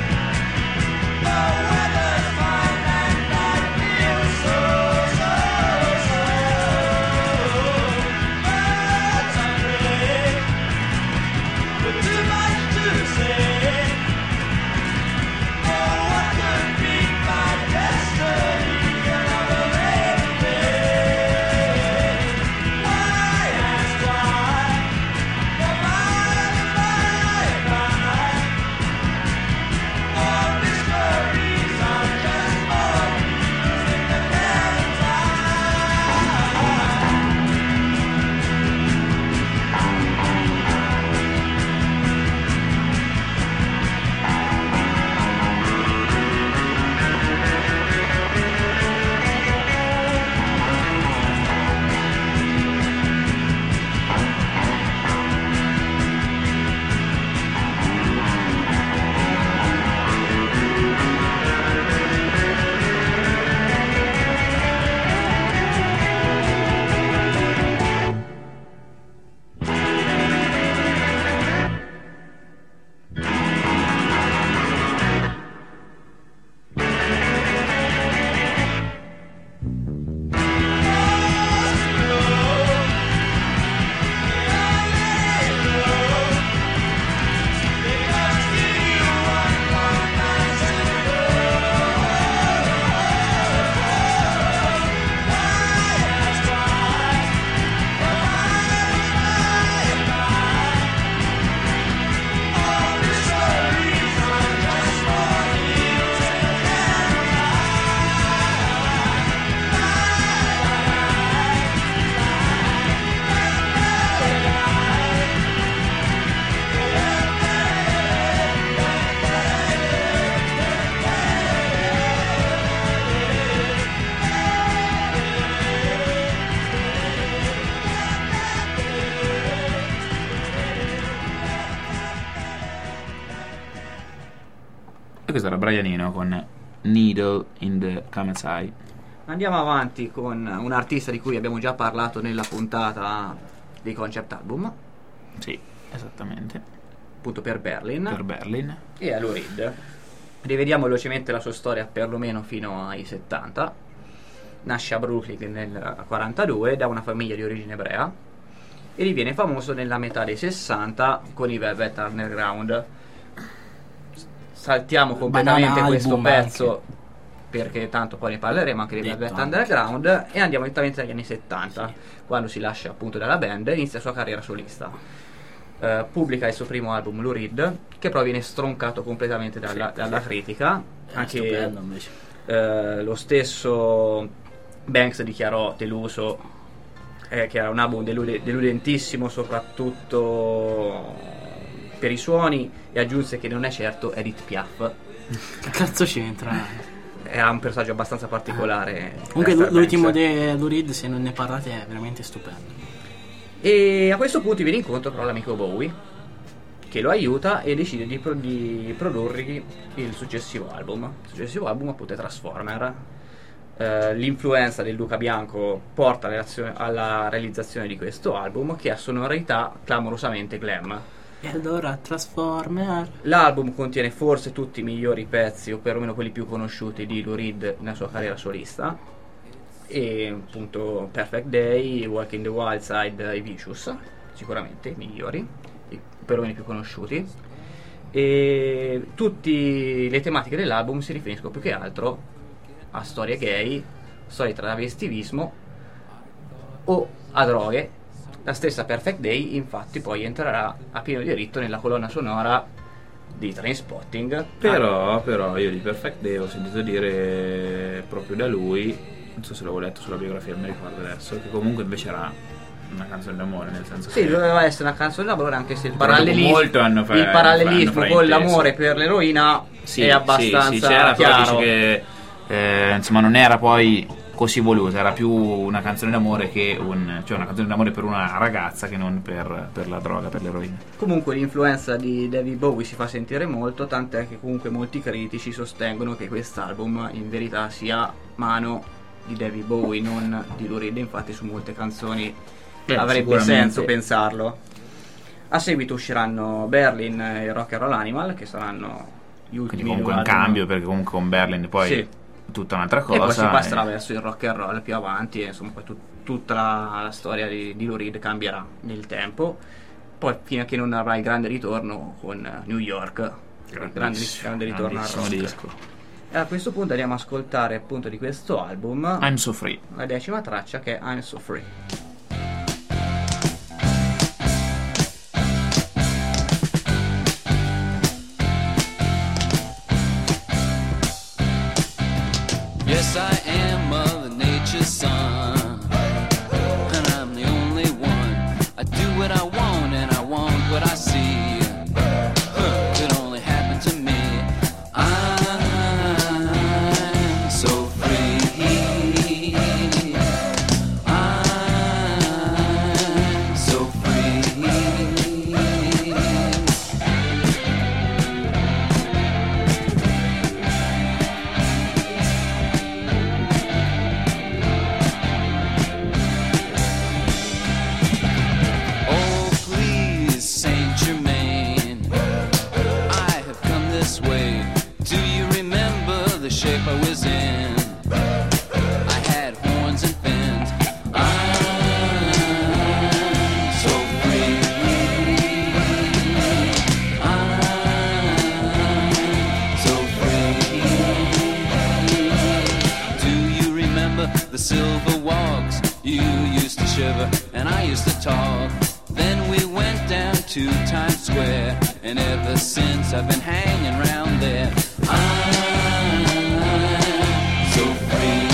Speaker 2: questo era Brian Eno con Needle in the Comet's Eye.
Speaker 1: Andiamo avanti con un artista di cui abbiamo già parlato nella puntata dei concept album,
Speaker 2: Sì, esattamente.
Speaker 1: appunto per Berlin,
Speaker 2: Per Berlin.
Speaker 1: e a Lou Reed. Rivediamo velocemente la sua storia perlomeno fino ai settanta. Nasce a Brooklyn nel quarantadue da una famiglia di origine ebrea e diviene famoso nella metà dei sessanta con i Velvet Underground. Saltiamo completamente
Speaker 4: Banana
Speaker 1: questo
Speaker 4: album
Speaker 1: pezzo perché tanto poi ne parleremo anche dei
Speaker 4: Detto
Speaker 1: Velvet
Speaker 4: anche.
Speaker 1: Underground, e andiamo direttamente agli anni settanta, quando si lascia appunto dalla band e inizia la sua carriera solista. Eh, pubblica il suo primo album, Lou Reed, che però viene stroncato completamente dalla, dalla critica. Anche
Speaker 4: Stupendo invece.
Speaker 1: eh, lo stesso Banks dichiarò deluso eh, che era un album delude- deludentissimo, soprattutto per i suoni, e aggiunse che non è certo Edith Piaf.
Speaker 4: Che cazzo c'entra?
Speaker 1: Era un personaggio abbastanza particolare.
Speaker 4: Comunque
Speaker 1: Lester
Speaker 4: l'ultimo
Speaker 1: Banks.
Speaker 4: di Lou Reed, se non ne parlate, è veramente stupendo.
Speaker 1: E a questo punto viene incontro però l'amico Bowie, che lo aiuta e decide di, pro- di produrgli il successivo album. Il successivo album appunto è Transformer. Eh, l'influenza del Luca Bianco porta alla realizzazione- alla realizzazione di questo album, che ha sonorità clamorosamente glam.
Speaker 4: E allora Transformer.
Speaker 1: L'album contiene forse tutti i migliori pezzi, o perlomeno quelli più conosciuti, di Lou Reed nella sua carriera solista, e appunto Perfect Day, Walking the Wild Side e Vicious, sicuramente i migliori, i perlomeno i più conosciuti. E tutte le tematiche dell'album si riferiscono più che altro a storie gay, storie di travestivismo o a droghe. La stessa Perfect Day infatti poi entrerà a pieno diritto nella colonna sonora di Trainspotting.
Speaker 2: Però, però io di Perfect Day ho sentito dire proprio da lui, non so se l'avevo letto sulla biografia, non mi ricordo adesso, che comunque invece era una canzone d'amore, nel senso
Speaker 1: Sì,
Speaker 2: che
Speaker 1: doveva essere una canzone d'amore, anche se il
Speaker 2: Però
Speaker 1: parallelismo,
Speaker 2: molto hanno fra-
Speaker 1: il parallelismo
Speaker 2: hanno
Speaker 1: con
Speaker 2: frainteso.
Speaker 1: l'amore per l'eroina
Speaker 2: sì,
Speaker 1: è abbastanza
Speaker 2: sì, sì, c'era, però
Speaker 1: chiaro.
Speaker 2: dice che eh, insomma non era poi così voluta, era più una canzone d'amore che un, cioè una canzone d'amore per una ragazza che non per, per la droga, per l'eroina.
Speaker 1: Comunque l'influenza di David Bowie si fa sentire molto, tant'è che comunque molti critici sostengono che quest'album in verità sia mano di David Bowie, non di Lou Reed. Infatti su molte canzoni
Speaker 2: Beh,
Speaker 1: avrebbe
Speaker 2: sicuramente.
Speaker 1: senso pensarlo. A seguito usciranno Berlin e Rock and Roll Animal, che saranno gli ultimi
Speaker 2: Quindi comunque
Speaker 1: due
Speaker 2: un
Speaker 1: album.
Speaker 2: cambio, perché comunque con Berlin poi
Speaker 1: Sì.
Speaker 2: tutta un'altra cosa.
Speaker 1: E poi si passerà
Speaker 2: e-
Speaker 1: verso il rock and roll più avanti, e insomma poi tut- tutta la, la storia di, di Lou Reed cambierà nel tempo, poi fino a che non avrà il grande ritorno con eh, New York, il grande, grande ritorno al
Speaker 2: grandissimo
Speaker 1: rock.
Speaker 2: disco.
Speaker 1: E a questo punto andiamo a ascoltare appunto di questo album
Speaker 2: I'm So Free.
Speaker 1: la decima traccia, che è I'm So Free.
Speaker 6: Yes, I am Mother Nature's son, and I'm the only one. I do what I want, and I want what I see. Huh, could only happen to me. I'm so free. I'm so free. Oh, please, Saint Germain, I have come this way. Do you remember the shape I was in? I had horns and fins. I'm so free. I'm so free. Do you remember the silver walks? You used to shiver and I used to talk. Then we went down to Times Square, and ever since I've been hanging around there. I'm so free.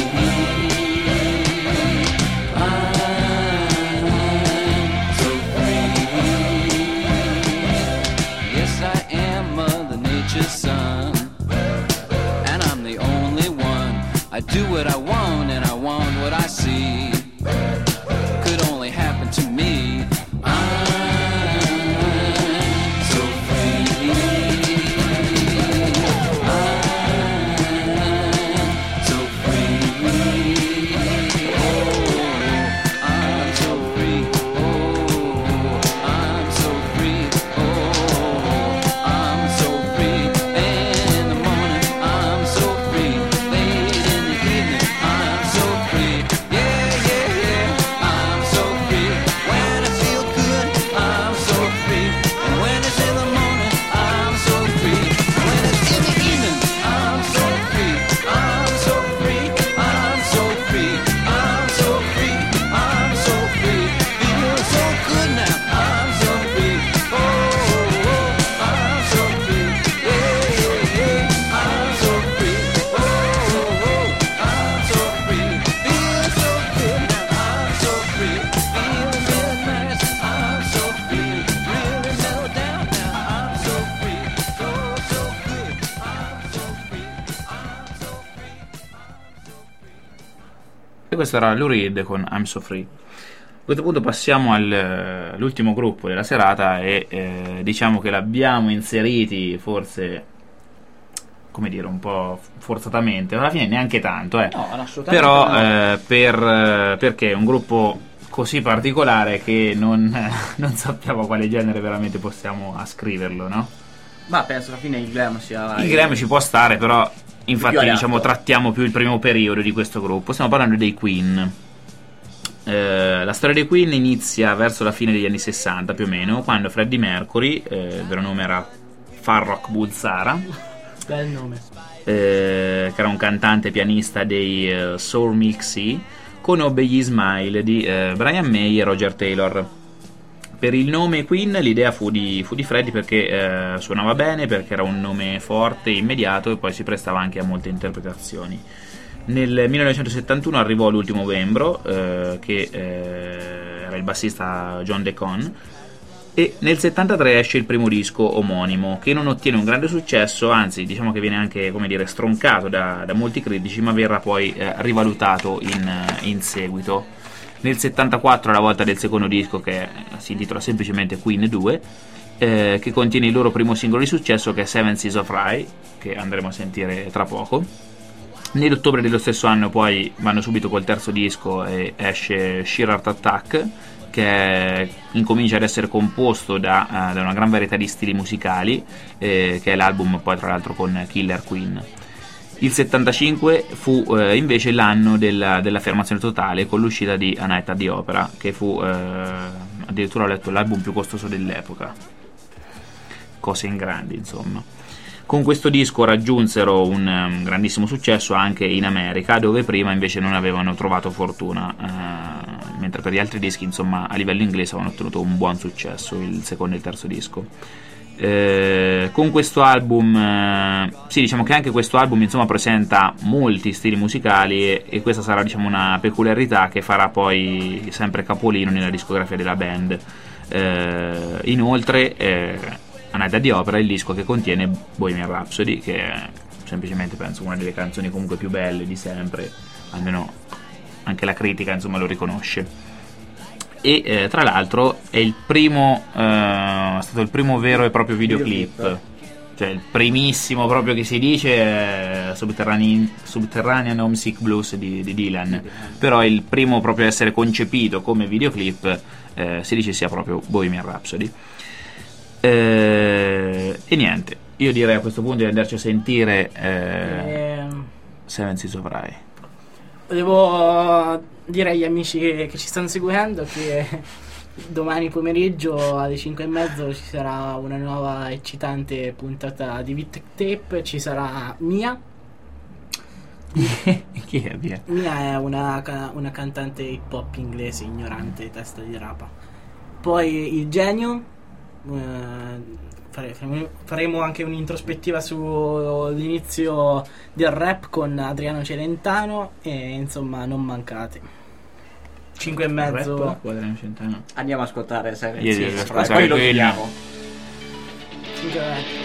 Speaker 6: I'm so free. Yes, I am Mother Nature's son, and I'm the only one. I do what I want, and I want what I see. Could only happen to me. I'm so free. I'm
Speaker 2: questo era Lou Reed con I'm So Free. A questo punto passiamo al, all'ultimo gruppo della serata e eh, diciamo che l'abbiamo inseriti forse, come dire, un po' forzatamente, alla fine neanche tanto, eh.
Speaker 1: No, assolutamente
Speaker 2: però
Speaker 1: no.
Speaker 2: eh, per, perché è un gruppo così particolare che non, non sappiamo a quale genere veramente possiamo ascriverlo, no?
Speaker 1: Ma penso alla fine il glam sia...
Speaker 2: Il glam ci può stare, però infatti
Speaker 1: più adatto.
Speaker 2: diciamo trattiamo più il primo periodo di questo gruppo. Stiamo parlando dei Queen. Eh, la storia dei Queen inizia verso la fine degli anni sessanta più o meno, quando Freddie Mercury, eh, il vero nome era Farrokh Bulsara,
Speaker 4: Bel nome.
Speaker 2: eh, che era un cantante e pianista dei eh, Soul Milk Sea, conobbe gli Smile di eh, Brian May e Roger Taylor. Per il nome Queen l'idea fu di, fu di Freddie perché eh, suonava bene, perché era un nome forte, immediato, e poi si prestava anche a molte interpretazioni. Nel millenovecentosettantuno arrivò l'ultimo membro, eh, che eh, era il bassista John Deacon, e nel settantatré esce il primo disco omonimo, che non ottiene un grande successo, anzi diciamo che viene anche, come dire, stroncato da, da molti critici, ma verrà poi eh, rivalutato in, in seguito. Nel settantaquattro è la volta del secondo disco, che si intitola semplicemente Queen due, eh, che contiene il loro primo singolo di successo, che è Seven Seas of Rhye, che andremo a sentire tra poco. Nell'ottobre dello stesso anno poi vanno subito col terzo disco e esce Sheer Heart Attack, che è, incomincia ad essere composto da, uh, da una gran varietà di stili musicali, eh, che è l'album poi tra l'altro con Killer Queen. Il settantacinque fu eh, invece l'anno della, dell'affermazione totale, con l'uscita di A Night at the Opera, che fu eh, addirittura ho letto l'album più costoso dell'epoca. Cose in grandi, insomma. Con questo disco raggiunsero un um, grandissimo successo anche in America, dove prima invece non avevano trovato fortuna, uh, mentre per gli altri dischi, insomma, a livello inglese avevano ottenuto un buon successo, il secondo e il terzo disco. Eh, con questo album, eh, sì, diciamo che anche questo album, insomma, presenta molti stili musicali e, e questa sarà, diciamo, una peculiarità che farà poi sempre capolino nella discografia della band. Eh, inoltre, eh, A Night at the Opera è il disco che contiene Bohemian Rhapsody, che è semplicemente, penso, una delle canzoni comunque più belle di sempre, almeno anche la critica, insomma, lo riconosce. E eh, tra l'altro è il primo eh, è stato il primo vero e proprio videoclip,
Speaker 1: Videoclip.
Speaker 2: cioè il primissimo proprio che si dice è Subterranean, Subterranean Homesick Blues di, di Dylan, però il primo proprio a essere concepito come videoclip eh, si dice sia proprio Bohemian Rhapsody. Eh, e niente, io direi a questo punto di andarci a sentire eh,
Speaker 4: Ehm,
Speaker 2: Seven Seas of Rhye.
Speaker 4: Volevo dire agli amici che, che ci stanno seguendo che domani pomeriggio alle cinque e mezzo ci sarà una nuova eccitante puntata di Vittec Tape. Ci sarà Mia.
Speaker 2: Chi è via?
Speaker 4: Mia è una, ca- una cantante hip hop inglese ignorante, testa di rapa. Poi il Genio. eh, fare- faremo- faremo anche un'introspettiva sull'inizio del rap con Adriano Celentano e insomma non mancate. cinque e mezzo.
Speaker 2: Rap? Guadagno Centeno.
Speaker 1: Andiamo a ascoltare Seven
Speaker 2: Io
Speaker 1: Seas
Speaker 2: devo
Speaker 1: of Rhye,
Speaker 2: ascoltare
Speaker 1: poi lo
Speaker 2: quello.
Speaker 1: chiudiamo.
Speaker 4: cinque e mezzo.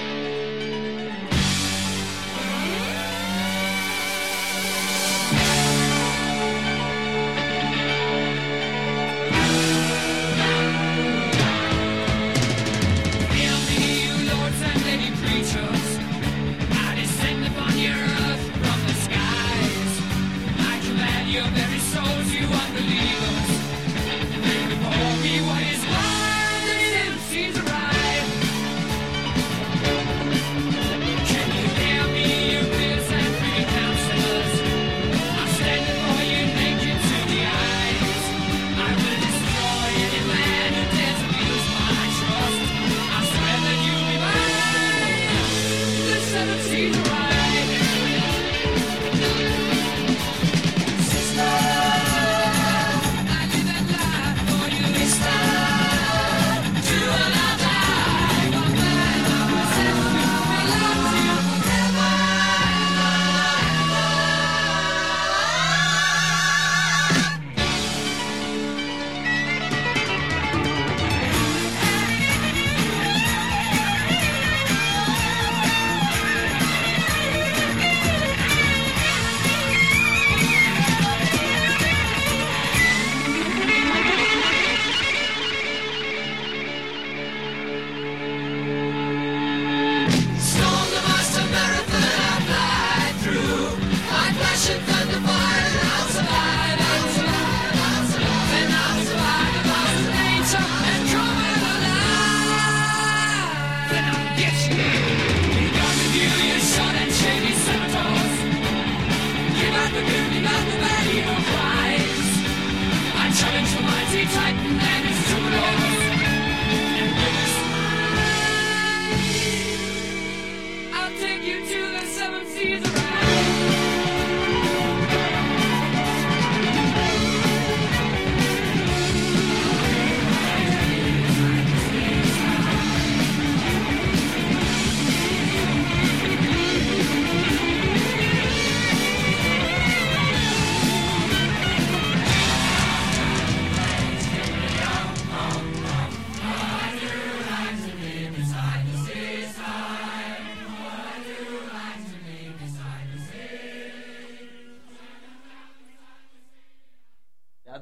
Speaker 5: Hail me, you lords and lady preachers. I descend upon your earth from the skies. I command your very souls, you unbelievers. Bring before me what is wild and seems right.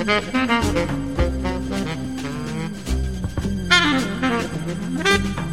Speaker 3: Thank you.